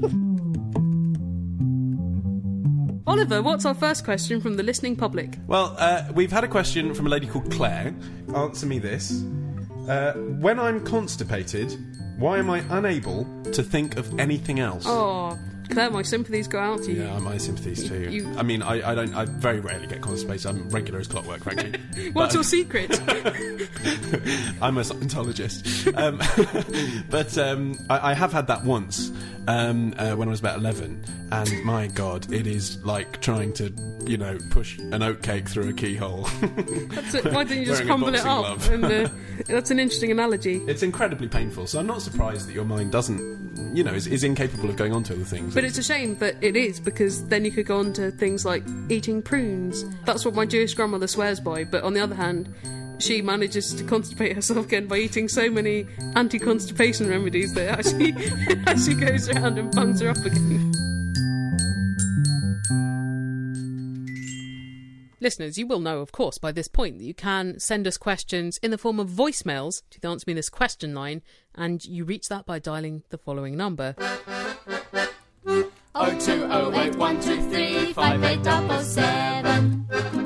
Oliver, what's our first question from the listening public? Well, uh, we've had a question from a lady called Claire. Answer me this. Uh, when I'm constipated, why am I unable to think of anything else? Oh, Claire, my sympathies go out to you. Yeah, my sympathies too. You- I mean, I, I don't. I very rarely get constipated. I'm regular as clockwork, frankly. What's But- your secret? I'm a Scientologist. Um, but um, I, I have had that once. um, uh, when I was about eleven, and my God, it is like trying to, you know, push an oatcake through a keyhole. That's it. Why don't you just Wearing a crumble it boxing up? glove. And, uh, that's an interesting analogy. It's incredibly painful, so I'm not surprised that your mind doesn't, you know, is, is incapable of going on to other things. But it's a shame that it is, because then you could go on to things like eating prunes. That's what my Jewish grandmother swears by, but on the other hand, she manages to constipate herself again by eating so many anti-constipation remedies that actually, actually goes around and bungs her up again. Listeners, you will know, of course, by this point that you can send us questions in the form of voicemails to the Answer Me This question line, and you reach that by dialing the following number. oh two oh eight one two three five eight double seven.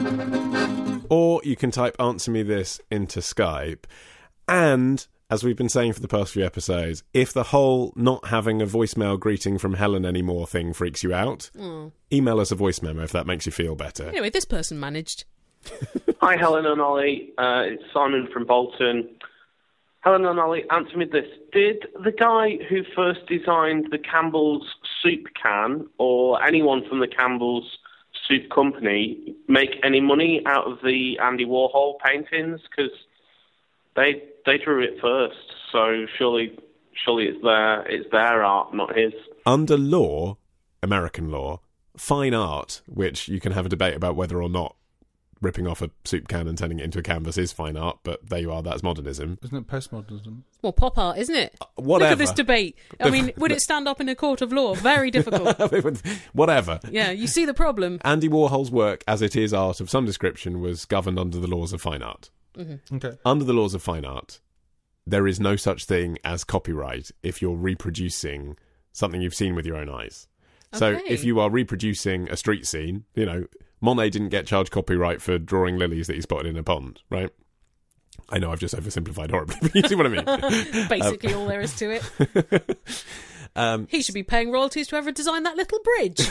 Or you can type Answer Me This into Skype. And, as we've been saying for the past few episodes, if the whole not having a voicemail greeting from Helen anymore thing freaks you out, Mm. email us a voice memo if that makes you feel better. Anyway, this person managed. Hi, Helen and Ollie. Uh, it's Simon from Bolton. Helen and Ollie, answer me this. Did the guy who first designed the Campbell's soup can, or anyone from the Campbell's soup company, make any money out of the Andy Warhol paintings? Because they they drew it first, so surely surely it's their it's their art, not his. Under law, American law, fine art, which you can have a debate about whether or not ripping off a soup can and turning it into a canvas is fine art, but there you are, that's modernism. Isn't it postmodernism? Well, pop art, isn't it? Whatever. Look at this debate. I mean, would it stand up in a court of law? Very difficult. Whatever. Yeah, you see the problem. Andy Warhol's work, as it is art of some description, was governed under the laws of fine art. Mm-hmm. Okay. Under the laws of fine art, there is no such thing as copyright if you're reproducing something you've seen with your own eyes. So Okay. if you are reproducing a street scene, you know, Monet didn't get charged copyright for drawing lilies that he spotted in a pond, right? I know I've just oversimplified horribly, but you see what I mean. Basically um, all there is to it. um, He should be paying royalties to whoever designed that little bridge.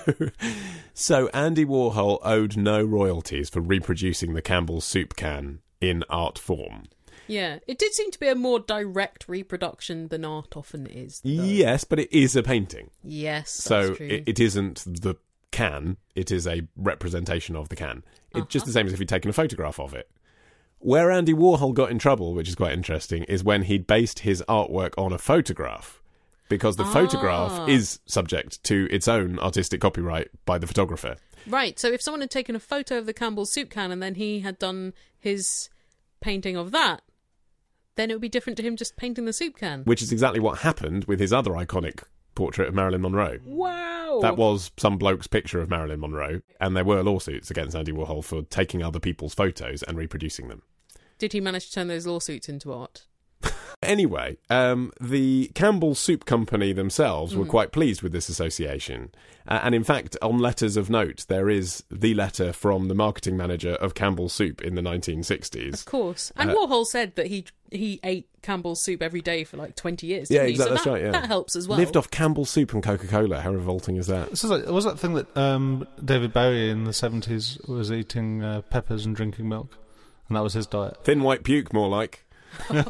So Andy Warhol owed no royalties for reproducing the Campbell's soup can in art form. Yeah, it did seem to be a more direct reproduction than art often is. though. Yes, but it is a painting. Yes, So that's true. it, it isn't the can, it is a representation of the can. It's Uh-huh. just the same as if you'd taken a photograph of it. Where Andy Warhol got in trouble, which is quite interesting, is when he'd based his artwork on a photograph. Because the Ah. photograph is subject to its own artistic copyright by the photographer. Right, so if someone had taken a photo of the Campbell's soup can and then he had done his painting of that, then it would be different to him just painting the soup can. Which is exactly what happened with his other iconic portrait of Marilyn Monroe. Wow! That was some bloke's picture of Marilyn Monroe, and there were lawsuits against Andy Warhol for taking other people's photos and reproducing them. Did he manage to turn those lawsuits into art? Anyway, um, the Campbell Soup Company themselves were Mhm. quite pleased with this association. Uh, and in fact, on letters of note, there is the letter from the marketing manager of Campbell Soup in the nineteen sixties. Of course. And Uh, Warhol said that he he ate Campbell's soup every day for like twenty years, Yeah, didn't he? exactly. So That's that, right, yeah. that helps as well. Lived off Campbell Soup and Coca-Cola. How revolting is that? This is like, was that thing that um, David Bowie in the seventies was eating uh, peppers and drinking milk, and that was his diet. Thin white puke, more like. um,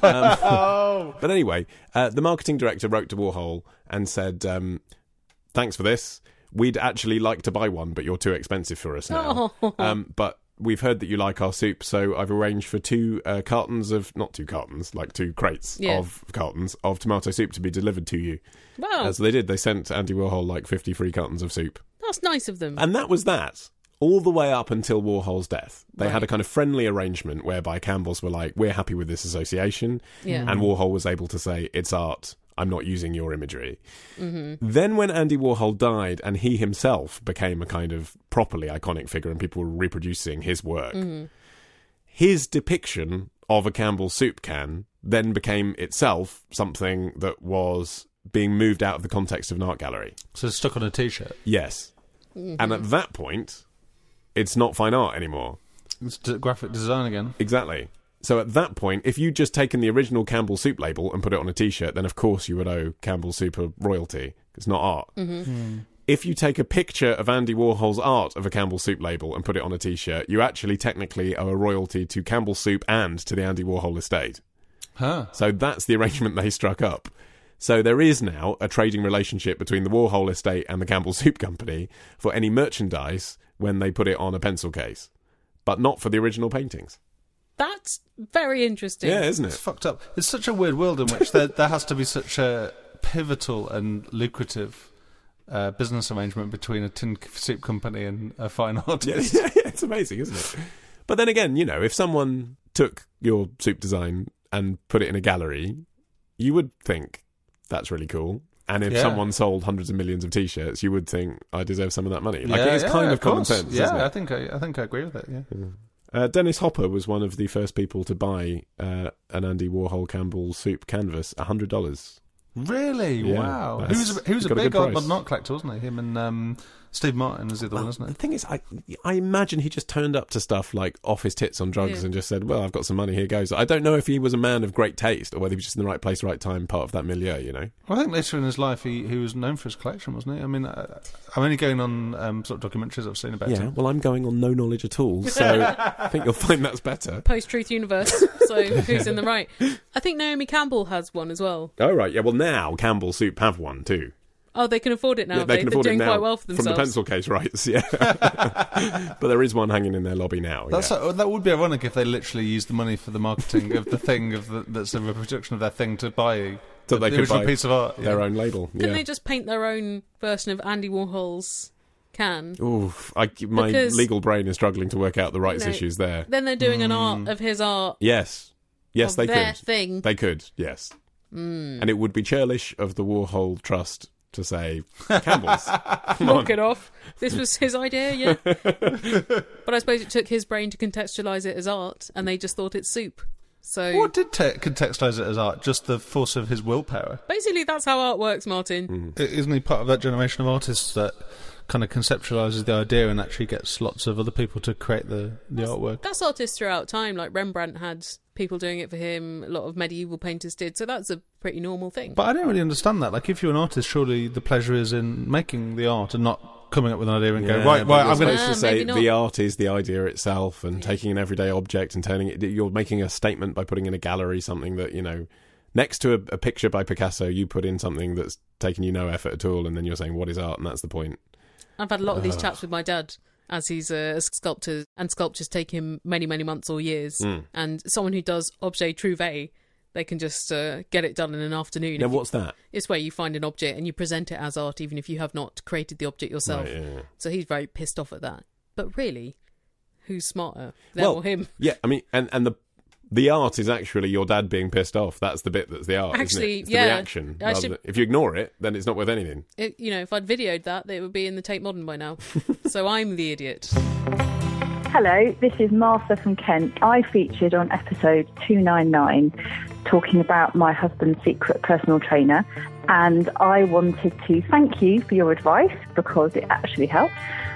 But anyway, uh, the marketing director wrote to Warhol and said, um, thanks for this. We'd actually like to buy one, but you're too expensive for us now. Oh. Um, but we've heard that you like our soup, so I've arranged for two uh, cartons of, not two cartons, like two crates Yeah. of cartons of tomato soup to be delivered to you. Wow. Uh, so they did. They sent Andy Warhol like fifty free cartons of soup. That's nice of them. And that was that. All the way up until Warhol's death. They Right. had a kind of friendly arrangement whereby Campbell's were like, we're happy with this association. Yeah. And Warhol was able to say, it's art. I'm not using your imagery. Mhm. Then when Andy Warhol died and he himself became a kind of properly iconic figure and people were reproducing his work, Mhm. his depiction of a Campbell's soup can then became itself something that was being moved out of the context of an art gallery. So it's stuck on a T-shirt. Yes. Mhm. And at that point, it's not fine art anymore. It's d- graphic design again. Exactly. So at that point, if you'd just taken the original Campbell Soup label and put it on a T-shirt, then of course you would owe Campbell Soup a royalty. It's not art. Mhm. Hmm. If you take a picture of Andy Warhol's art of a Campbell Soup label and put it on a T-shirt, you actually technically owe a royalty to Campbell Soup and to the Andy Warhol estate. Huh. So that's the arrangement they struck up. So there is now a trading relationship between the Warhol estate and the Campbell Soup Company for any merchandise when they put it on a pencil case, but not for the original paintings. That's very interesting. Yeah, isn't it? It's fucked up. It's such a weird world in which there, there has to be such a pivotal and lucrative uh, business arrangement between a tin soup company and a fine artist. Yeah, yeah, it's amazing, isn't it? But then again, you know, if someone took your soup design and put it in a gallery, you would think that's really cool. And if Yeah. someone sold hundreds of millions of T-shirts, you would think I deserve some of that money. Like yeah, it is yeah, kind of, of common course. sense. Yeah, isn't it? I think I, I think I agree with it. Yeah. Yeah. Uh, Dennis Hopper was one of the first people to buy uh, an Andy Warhol Campbell soup canvas, a hundred dollars. Really? Yeah, Wow. He that's- was a, he was he a got a big good old price. mod not collector, wasn't he? Him and um, Steve Martin is the other one, isn't The it? thing is, I I imagine he just turned up to stuff like off his tits on drugs Yeah. and just said, well, I've got some money, here goes. I don't know if he was a man of great taste or whether he was just in the right place, right time, part of that milieu, you know? Well, I think later in his life he, he was known for his collection, wasn't he? I mean, I, I'm only going on um, sort of documentaries I've seen about Yeah, him. well, I'm going on no knowledge at all, so I think you'll find that's better. Post-truth universe, so who's in the right? I think Naomi Campbell has one as well. Oh, right, yeah, well, now Campbell Soup have one, too. Oh, they can afford it now. Yeah, they can They're afford doing it now quite well for from themselves. the pencil case rights, yeah. But there is one hanging in their lobby now. That's yeah. a, that would be ironic if they literally used the money for the marketing of the thing of the, that's a reproduction of their thing to buy So the, they the could original buy piece of art. their yeah. own label. Couldn't Yeah. they just paint their own version of Andy Warhol's can? Oof, I, my Because- legal brain is struggling to work out the rights You know, issues there. Then they're doing an Hmm. art of his art. Yes. Yes, of they their could. thing. They could, yes. Mm. And it would be churlish of the Warhol Trust to say, Campbell's, come on. Knock it off. This was his idea, yeah. But I suppose it took his brain to contextualise it as art, and they just thought it's soup. So What did te- contextualise it as art? Just the force of his willpower? basically, that's how art works, Martin. I- Isn't he part of that generation of artists that kind of conceptualises the idea and actually gets lots of other people to create the, the artwork? That's artists throughout time. Like Rembrandt had people doing it for him. A lot of medieval painters did. So that's a pretty normal thing. But I don't really understand that. Like, if you're an artist, surely the pleasure is in making the art and not coming up with an idea and Yeah, going, right, but right, you're I'm going supposed Ah, to say maybe not. the art is the idea itself and taking an everyday object and turning it... You're making a statement by putting in a gallery something that, you know... Next to a, a picture by Picasso, you put in something that's taken you no effort at all, and then you're saying, what is art? And that's the point. I've had a lot of these Ugh. chats with my dad, as he's a, a sculptor, and sculptures take him many, many months or years. Mm. And someone who does objet trouvé, they can just uh, get it done in an afternoon. Now, If you- what's that? It's where you find an object and you present it as art, even if you have not created the object yourself. Right, yeah, yeah. So he's very pissed off at that. But really, who's smarter, them Well, or him? Yeah, I mean, and, and the the art is actually your dad being pissed off. That's the bit that's the art, isn't Actually, it? It's yeah. the reaction. I rather should- than- if you ignore it, then it's not worth anything. It, you know, if I'd videoed that, it would be in the Tate Modern by now. So I'm the idiot. Hello, this is Martha from Kent. I featured on episode two ninety-nine talking about my husband's secret personal trainer, and I wanted to thank you for your advice because it actually helped.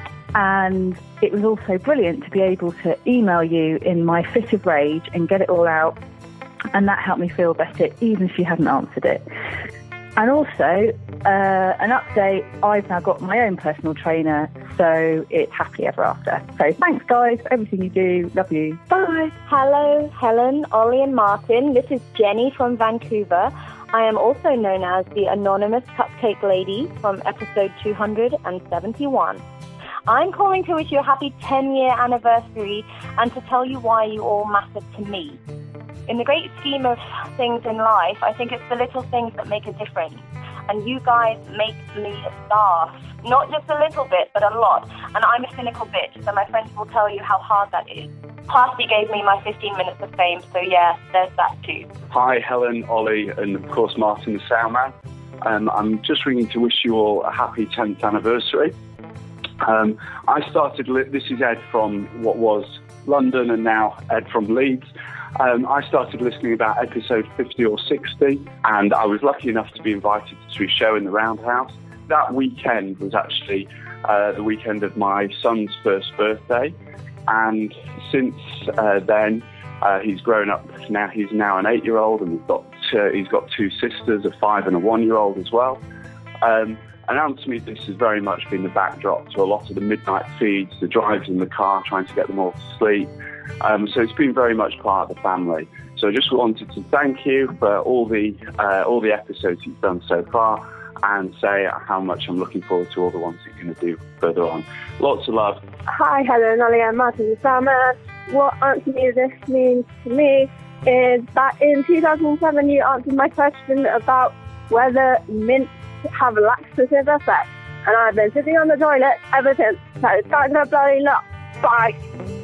And it was also brilliant to be able to email you in my fit of rage and get it all out, and that helped me feel better even if you hadn't answered it. And also, uh, an update, I've now got my own personal trainer, so it's happily ever after. So thanks, guys, for everything you do. Love you. Bye. Hello, Helen, Ollie and Martin. This is Jenny from Vancouver. I am also known as the Anonymous Cupcake Lady from episode two hundred seventy-one. I'm calling to wish you a happy ten-year anniversary and to tell you why you all matter to me. In the great scheme of things in life, I think it's the little things that make a difference. And you guys make me laugh. Not just a little bit, but a lot. And I'm a cynical bitch, so my friends will tell you how hard that is. Party gave me my fifteen minutes of fame, so yeah, there's that too. Hi, Helen, Ollie, and of course Martin the Soundman. Um, I'm just ringing to wish you all a happy tenth anniversary. Um, I started, li- this is Ed from what was London and now Ed from Leeds. Um, I started listening about episode fifty or sixty, and I was lucky enough to be invited to a show in the Roundhouse. That weekend was actually uh, the weekend of my son's first birthday, and since uh, then uh, he's grown up. Now he's now an eight-year-old, and we've got uh, he's got two sisters, a five and a one-year-old as well. Um, and Answer Me This has very much been the backdrop to a lot of the midnight feeds, the drives in the car, trying to get them all to sleep. Um, so it's been very much part of the family. So So I just wanted to thank you for all the uh, all the episodes you've done so far, and say how much I'm looking forward to all the ones you're going to do further on. Lots of love. Hi, Helen, Ollie, and Martin the Salmon. What Answer Me This means to me is that in two thousand seven you answered my question about whether mints have a laxative effect, and I've been sitting on the toilet ever since, so it's time to bloody look. Bye.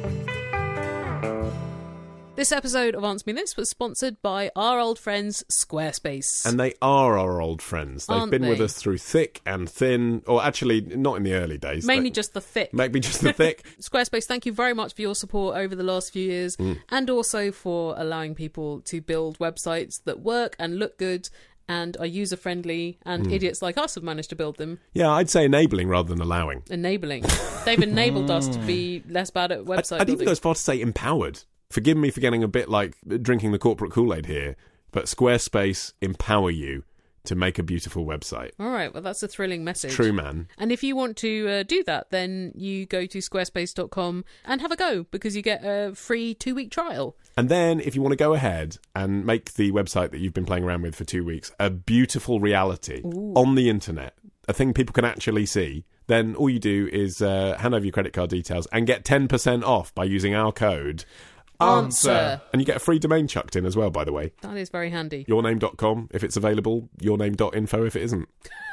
This episode of Answer Me This was sponsored by our old friends Squarespace. And they are our old friends. They've Aren't been they? with us through thick and thin, or actually not in the early days. Mainly but just the thick. Maybe just the thick. Squarespace, thank you very much for your support over the last few years, Mm. and also for allowing people to build websites that work and look good and are user-friendly, and Mm. idiots like us have managed to build them. Yeah, I'd say enabling rather than allowing. Enabling. They've enabled us to be less bad at website I'd even building. go as far to say empowered. Forgive me for getting a bit like drinking the corporate Kool-Aid here, but Squarespace empower you to make a beautiful website. All right, well, that's a thrilling message. True, man. And if you want to uh, do that, then you go to squarespace dot com and have a go, because you get a free two-week trial. And then if you want to go ahead and make the website that you've been playing around with for two weeks a beautiful reality Ooh. on the internet, a thing people can actually see, then all you do is uh, hand over your credit card details and get ten percent off by using our code Answer. And you get a free domain chucked in as well, by the way. That is very handy. your name dot com if it's available, your name dot info if it isn't.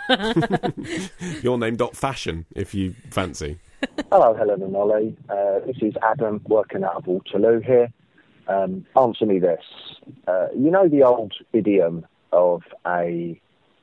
your name dot fashion if you fancy. Hello, Helen and Ollie. Uh, this is Adam working out of Waterloo here. Um, answer me this. Uh, you know the old idiom of a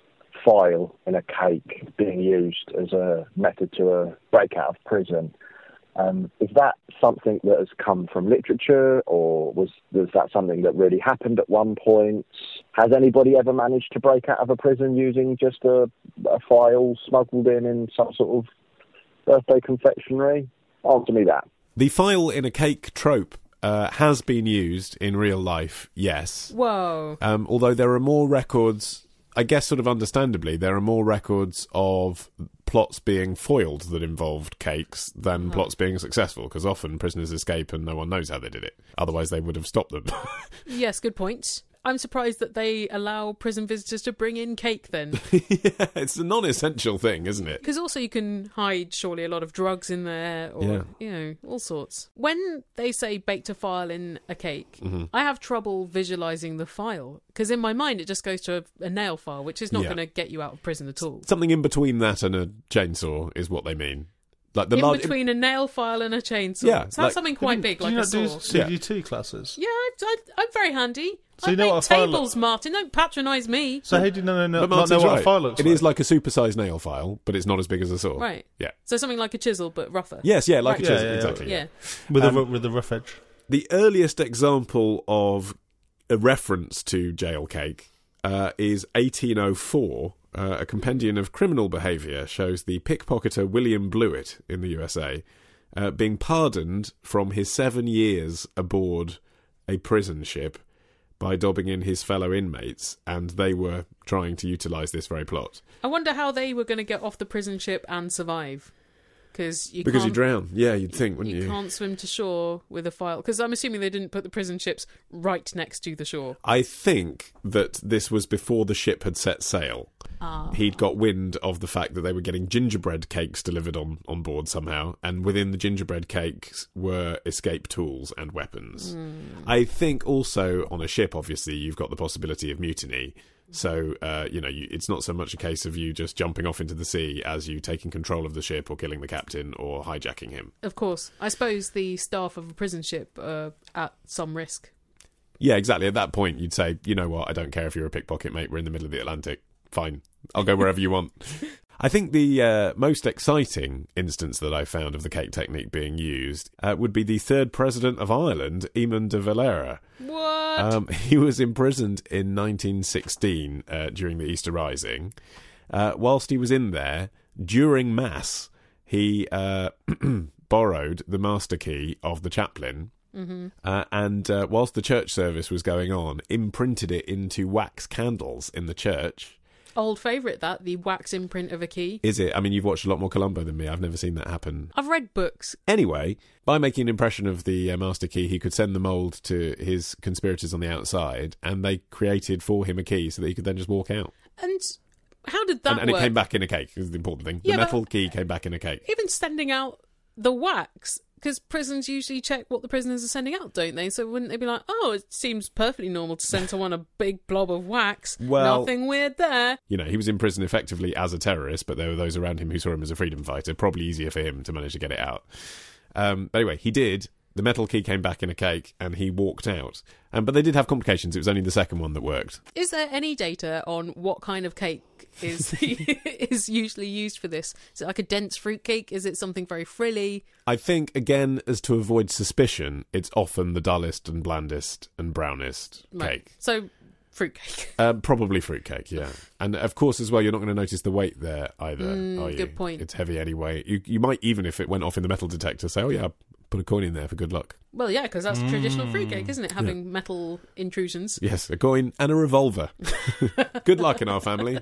file in a cake being used as a method to uh, break out of prison? Um, is that something that has come from literature, or was, was that something that really happened at one point? Has anybody ever managed to break out of a prison using just a, a file smuggled in in some sort of birthday confectionery? Answer me that. The file in a cake trope uh, has been used in real life, yes. Whoa. Um, although there are more records, I guess sort of understandably, there are more records of plots being foiled that involved cakes than Uh-huh. plots being successful, because often prisoners escape and no one knows how they did it. Otherwise they would have stopped them. Yes, good point. I'm surprised that they allow prison visitors to bring in cake then. Yeah, it's a non-essential thing, isn't it? Because also you can hide, surely, a lot of drugs in there, or, Yeah. you know, all sorts. When they say baked a file in a cake, Mhm. I have trouble visualising the file, because in my mind it just goes to a, a nail file, which is not Yeah. going to get you out of prison at all. Something in between that and a chainsaw is what they mean. Like the in large, between a nail file and a chainsaw. Yeah, Sounds like- something quite big, Do like you a not do saw. C D T classes? Yeah, I, I, I'm very handy. So I you know make what a file tables, Martin. Don't patronise me. So how do you know, no, But not know Martin's what right. a file looks It like? is like a supersized nail file, but it's not as big as a saw. Right. Yeah. So something like a chisel, but rougher. Yes, yeah, like Right. a chisel, exactly. Yeah. With, Um, a, with a rough edge. The earliest example of a reference to jail cake uh, is eighteen oh four. Uh, a compendium of criminal behaviour shows the pickpocketer William Blewett in the U S A uh, being pardoned from his seven years aboard a prison ship by dobbing in his fellow inmates, and they were trying to utilise this very plot. I wonder how they were going to get off the prison ship and survive. Cause you Because you can't, drown. Yeah, you'd think, wouldn't you? You can't swim to shore with a file. Because I'm assuming they didn't put the prison ships right next to the shore. I think that this was before the ship had set sail. Ah. He'd got wind of the fact that they were getting gingerbread cakes delivered on, on board somehow, and within the gingerbread cakes were escape tools and weapons. Mm. I think also on a ship, obviously, you've got the possibility of mutiny. So, uh, you know, you, it's not so much a case of you just jumping off into the sea as you taking control of the ship or killing the captain or hijacking him. Of course. I suppose the staff of a prison ship are at some risk. Yeah, exactly. At that point, you'd say, you know what, I don't care if you're a pickpocket, mate. We're in the middle of the Atlantic. Fine. I'll go wherever you want. I think the uh, most exciting instance that I found of the cake technique being used uh, would be the third president of Ireland, Eamon de Valera. What? Um, he was imprisoned in nineteen sixteen uh, during the Easter Rising. Uh, whilst he was in there, during Mass, he uh, borrowed the master key of the chaplain. Mm-hmm. Uh, and uh, whilst the church service was going on, imprinted it into wax candles in the church, old favourite, that, the wax imprint of a key. Is it? I mean, you've watched a lot more Columbo than me. I've never seen that happen. I've read books. Anyway, by making an impression of the uh, master key, he could send the mould to his conspirators on the outside, and they created for him a key so that he could then just walk out. And how did that and, and work? it came back in a cake, is the important thing. Yeah, the metal but- key came back in a cake. Even sending out the wax, because prisons usually check what the prisoners are sending out, don't they? So wouldn't they be like, oh, it seems perfectly normal to send someone a big blob of wax. Well- Nothing weird there. You know, he was in prison effectively as a terrorist, but there were those around him who saw him as a freedom fighter. Probably easier for him to manage to get it out. Um, but anyway, he did. The metal key came back in a cake, and he walked out. Um, but they did have complications. It was only the second one that worked. Is there any data on what kind of cake is is usually used for this? Is it like a dense fruit cake? Is it something very frilly? I think, again, as to avoid suspicion, it's often the dullest and blandest and brownest Right. cake. So, fruitcake. Uh, probably fruitcake, yeah. And of course, as well, you're not going to notice the weight there either, Mm, are you? good point. It's heavy anyway. You you might, even if it went off in the metal detector, say, oh yeah, put a coin in there for good luck. Well, yeah, because that's traditional fruitcake, isn't it? Yeah. Having metal intrusions. Yes, a coin and a revolver. Good luck in our family.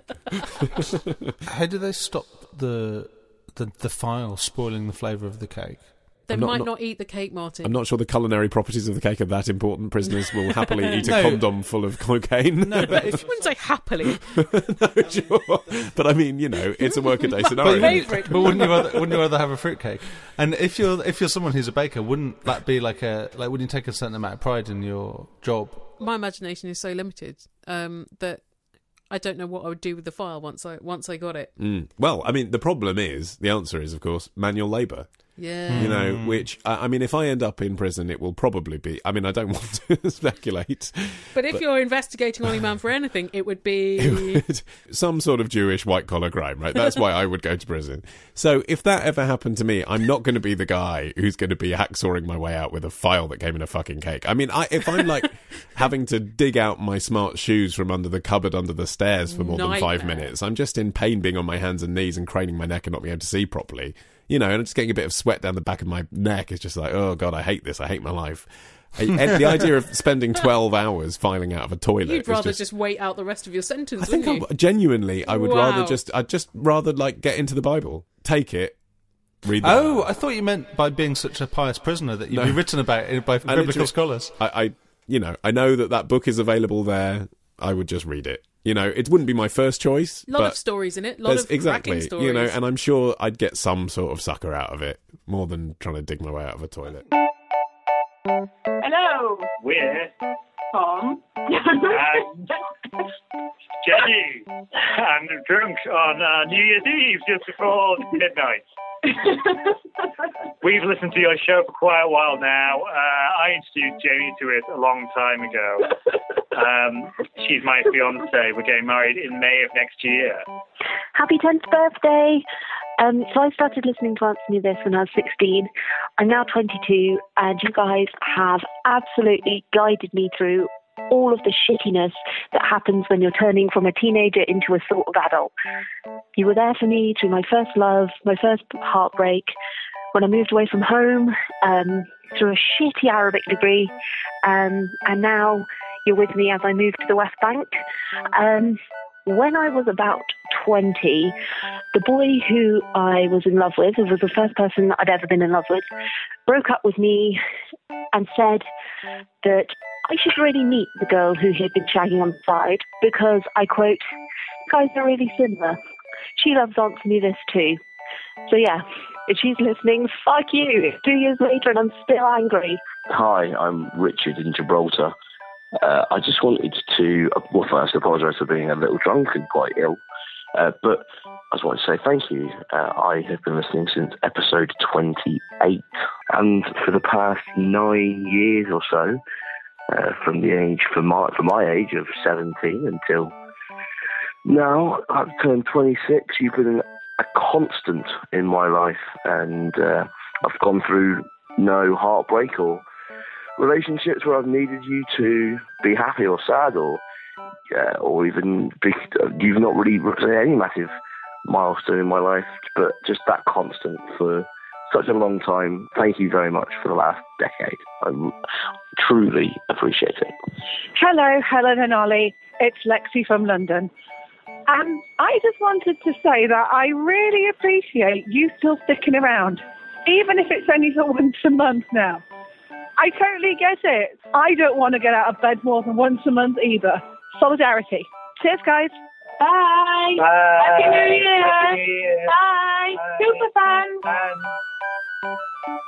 How do they stop the the, the file spoiling the flavour of the cake? They I'm not- might not- not, eat the cake, Martin. I'm not sure the culinary properties of the cake are that important. Prisoners will happily eat a No. condom full of cocaine. No, but I wouldn't say happily. No, sure. But I mean, you know, it's a workaday But, scenario. favourite. but wouldn't you rather wouldn't you rather have a fruitcake? And if you're if you're someone who's a baker, wouldn't that be like a like wouldn't you take a certain amount of pride in your job? My imagination is so limited um, that I don't know what I would do with the file once I once I got it. Mm. Well, I mean, the problem is, the answer is, of course, manual labour. Yeah. You know, which, I I mean, if I end up in prison, it will probably be, I mean, I don't want to speculate. But if you're investigating Ollie Mann for anything, it would be... some sort of Jewish white-collar crime, right? That's why I would go to prison. So if that ever happened to me, I'm not going to be the guy who's going to be hacksawing my way out with a file that came in a fucking cake. I mean, I, if I'm, like, having to dig out my smart shoes from under the cupboard under the stairs for more than five Nightmare. minutes, I'm just in pain being on my hands and knees and craning my neck and not being able to see properly. You know, and I'm just getting a bit of sweat down the back of my neck. It's just like, oh, God, I hate this. I hate my life. I, and the idea of spending twelve hours filing out of a toilet You'd is rather just... just... wait out the rest of your sentence, I think wouldn't I, genuinely, I would Wow. rather just, I'd just rather, like, get into the Bible, take it, read the Oh, I thought you meant by being such a pious prisoner that you'd No. be written about it by I biblical literally- scholars. I, I, you know, I know that that book is available there. I would just read it. You know, it wouldn't be my first choice. A lot but of stories in it, a lot there's- of exactly, cracking stories. you know, and I'm sure I'd get some sort of sucker out of it more than trying to dig my way out of a toilet. Hello. We're Tom. and Jenny and drunk on uh, New Year's Eve just before midnight. We've listened to your show for quite a while now. Uh, I introduced Jamie to it a long time ago. Um, she's my fiance. We're getting married in May of next year. Happy tenth birthday. Um, so I started listening to Answer Me This when I was sixteen. I'm now twenty-two, and you guys have absolutely guided me through all of the shittiness that happens when you're turning from a teenager into a sort of adult. You were there for me through my first love, my first heartbreak, when I moved away from home, um, through a shitty Arabic degree, um, and now you're with me as I move to the West Bank. Um, when I was about twenty, the boy who I was in love with, who was the first person I'd ever been in love with, broke up with me and said that I should really meet the girl who he'd been shagging on the side because, I quote, guys are really similar. She loves Answer Me This too. So yeah, if she's listening, fuck you. Two years later and I'm still angry. Hi, I'm Richard in Gibraltar. Uh, I just wanted to, well, first apologise for being a little drunk and quite ill, uh, but I just want to say thank you. Uh, I have been listening since episode twenty-eight, and for the past nine years or so, uh, from the age, for my, for my age of seventeen until now, I've turned twenty-six, you've been a constant in my life, and uh, I've gone through no heartbreak or relationships where I've needed you to be happy or sad or uh, or even be, you've not really represented any massive milestone in my life, but just that constant for such a long time. Thank you very much for the last decade. I truly appreciate it. Hello, Helen and Ollie. It's Lexi from London. And I just wanted to say that I really appreciate you still sticking around, even if it's only for once a month now. I totally get it. I don't want to get out of bed more than once a month either. Solidarity. Cheers, guys. Bye. Bye. Happy New Year. Happy New Year. Bye. Bye. Super fun. Bye.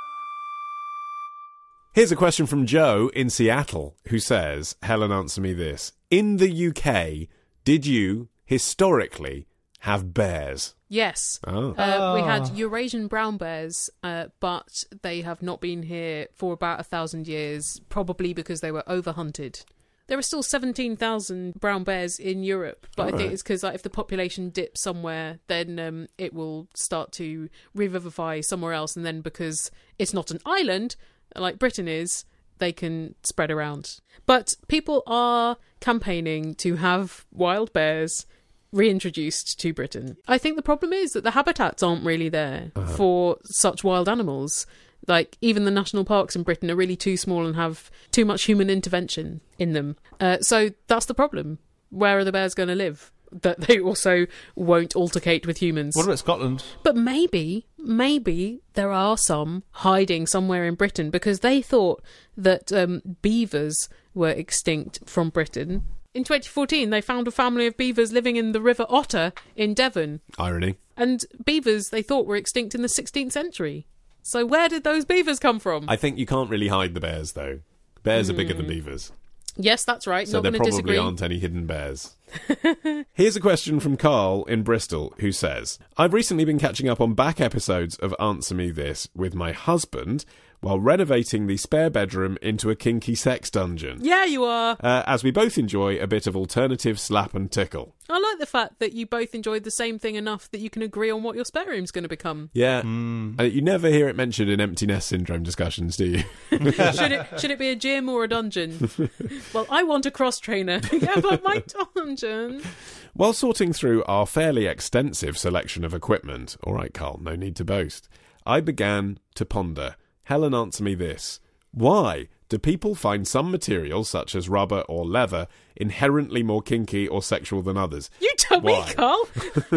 Here's a question from Joe in Seattle, who says, Helen, answer me this. In the U K, did you, historically, have bears? Yes. Oh. Uh, we Oh. had Eurasian brown bears, uh, but they have not been here for about a thousand years, probably because they were overhunted. There are still seventeen thousand brown bears in Europe, but All I think right. it's because like, if the population dips somewhere, then um, it will start to revivify somewhere else, and then because it's not an island, like Britain is, they can spread around. But people are campaigning to have wild bears reintroduced to Britain. I think the problem is that the habitats aren't really there Uh-huh. for such wild animals. Like, even the national parks in Britain are really too small and have too much human intervention in them. Uh, so that's the problem. Where are the bears going to live? That they also won't altercate with humans. What about Scotland? But maybe, maybe there are some hiding somewhere in Britain because they thought that um, beavers were extinct from Britain. In twenty fourteen, they found a family of beavers living in the River Otter in Devon. Irony. And beavers they thought were extinct in the sixteenth century. So where did those beavers come from? I think you can't really hide the bears, though. Bears are bigger than Mm. beavers. Yes, that's right. So Not there going to probably disagree. aren't any hidden bears. Here's a question from Carl in Bristol, who says, I've recently been catching up on back episodes of Answer Me This with my husband while renovating the spare bedroom into a kinky sex dungeon. Yeah, you are. Uh, as we both enjoy a bit of alternative slap and tickle. I like the fact that you both enjoyed the same thing enough that you can agree on what your spare room's going to become. Yeah. Uh, you never hear it mentioned in empty nest syndrome discussions, do you? should it should it be a gym or a dungeon? Well, I want a cross trainer. Yeah, but my dungeon. While sorting through our fairly extensive selection of equipment, all right, Carl, no need to boast, I began to ponder. Helen, answer me this. Why do people find some materials, such as rubber or leather, inherently more kinky or sexual than others? You tell Why? me, Carl.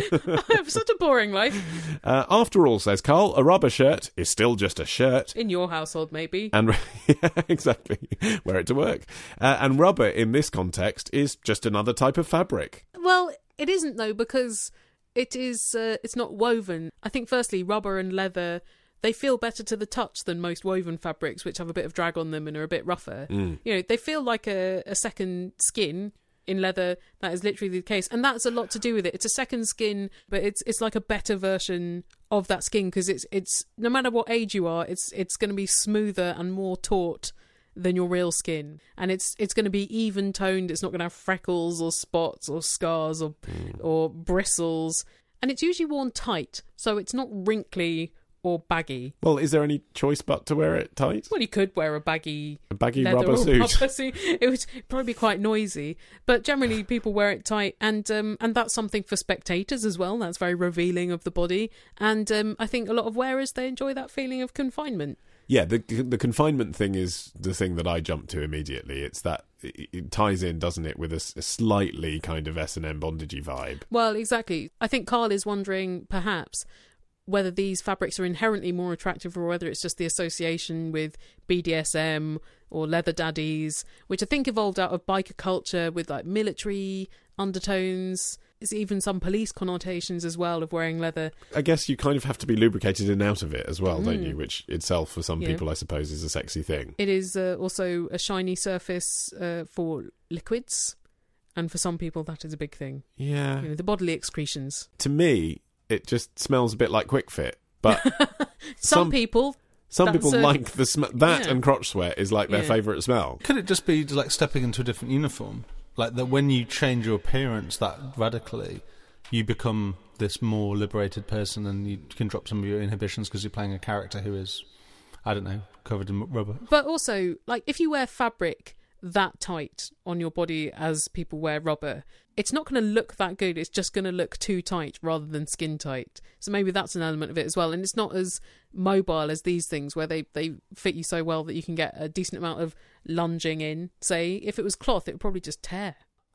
I have such a boring life. Uh, after all, says Carl, a rubber shirt is still just a shirt. In your household, maybe. And yeah, exactly. Wear it to work. Uh, and rubber, in this context, is just another type of fabric. Well, it isn't, though, because it is. Uh, it's not woven. I think, firstly, rubber and leather, they feel better to the touch than most woven fabrics, which have a bit of drag on them and are a bit rougher. Mm. You know, they feel like a, a second skin. In leather, that is literally the case, and that's a lot to do with it. It's a second skin, but it's it's like a better version of that skin because it's it's no matter what age you are, it's it's going to be smoother and more taut than your real skin, and it's it's going to be even toned. It's not going to have freckles or spots or scars or or bristles, and it's usually worn tight, so it's not wrinkly or baggy. Well, is there any choice but to wear it tight? Well, you could wear a baggy, A baggy leather rubber or suit. rubber suit. It would probably be quite noisy, but generally people wear it tight, and um, and that's something for spectators as well. That's very revealing of the body, and um, I think a lot of wearers they enjoy that feeling of confinement. Yeah, the the confinement thing is the thing that I jump to immediately. It's that it, it ties in, doesn't it, with a, s- a slightly kind of S and M bondagey vibe. Well, exactly. I think Carl is wondering perhaps whether these fabrics are inherently more attractive or whether it's just the association with B D S M or leather daddies, which I think evolved out of biker culture with like military undertones. There's even some police connotations as well of wearing leather. I guess you kind of have to be lubricated in and out of it as well, don't Mm. you? Which itself, for some Yeah. people, I suppose, is a sexy thing. It is uh, also a shiny surface uh, for liquids, and for some people that is a big thing. Yeah. You know, the bodily excretions. To me, it just smells a bit like Quick Fit, but Some, people... some that's people a- like the smell. That Yeah. and crotch sweat is like their Yeah. favourite smell. Could it just be like stepping into a different uniform? Like that when you change your appearance that radically, you become this more liberated person and you can drop some of your inhibitions because you're playing a character who is, I don't know, covered in rubber. But also, like, if you wear fabric that tight on your body as people wear rubber, it's not going to look that good. It's just going to look too tight rather than skin tight. So maybe that's an element of it as well. And it's not as mobile as these things where they, they fit you so well that you can get a decent amount of lunging in. Say, if it was cloth, it would probably just tear.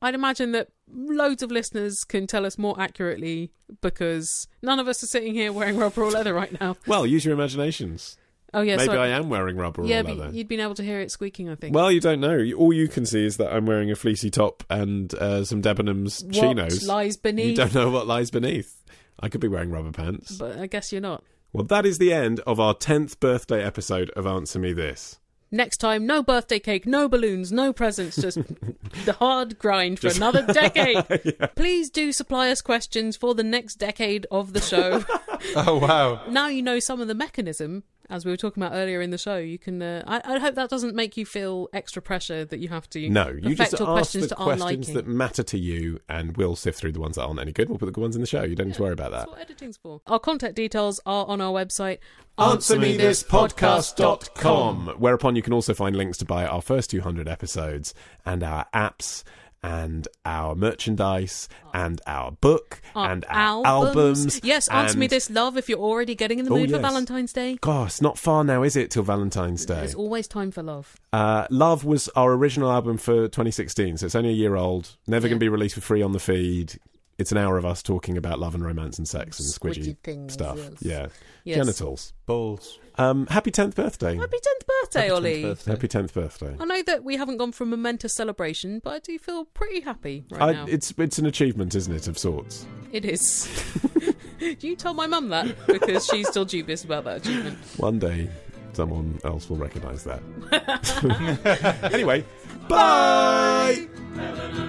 I'd imagine that loads of listeners can tell us more accurately because none of us are sitting here wearing rubber or leather right now. Well, use your imaginations. Oh, yeah, Maybe sorry. I am wearing rubber yeah, or leather. but you'd been able to hear it squeaking, I think. Well, you don't know. All you can see is that I'm wearing a fleecy top and uh, some Debenhams what chinos. lies beneath? You don't know what lies beneath. I could be wearing rubber pants. But I guess you're not. Well, that is the end of our tenth birthday episode of Answer Me This. Next time, no birthday cake, no balloons, no presents, just the hard grind for just... another decade. Yeah. Please do supply us questions for the next decade of the show. Oh, wow. Now you know some of the mechanism, as we were talking about earlier in the show. You can. Uh, I, I hope that doesn't make you feel extra pressure that you have to No, you just your ask questions the to our questions liking. that matter to you, and we'll sift through the ones that aren't any good. We'll put the good ones in the show. You don't yeah, need to worry about that. That's what editing's for. Our contact details are on our website, answer me this podcast dot com, whereupon you can also find links to buy our first two hundred episodes and our apps and our merchandise and our book our and our albums. albums. Yes, Answer and... Me This Love if you're already getting in the oh, mood yes. for Valentine's Day. Gosh, it's not far now, is it, till Valentine's Day? There's always time for love. Uh, Love was our original album for twenty sixteen, so it's only a year old. Never yeah. going to be released for free on the feed. It's an hour of us talking about love and romance and sex and squidgy, things, stuff. Yes. Yeah. Yes. Genitals. Balls. Um, happy tenth birthday. Happy tenth birthday, happy Ollie. tenth birthday. Happy tenth birthday. I know that we haven't gone for a momentous celebration, but I do feel pretty happy right I, now. It's it's an achievement, isn't it, of sorts? It is. You tell my mum that, because she's still dubious about that achievement. One day, someone else will recognise that. Anyway, bye!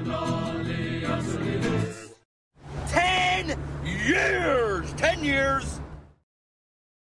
Ten years! Ten years!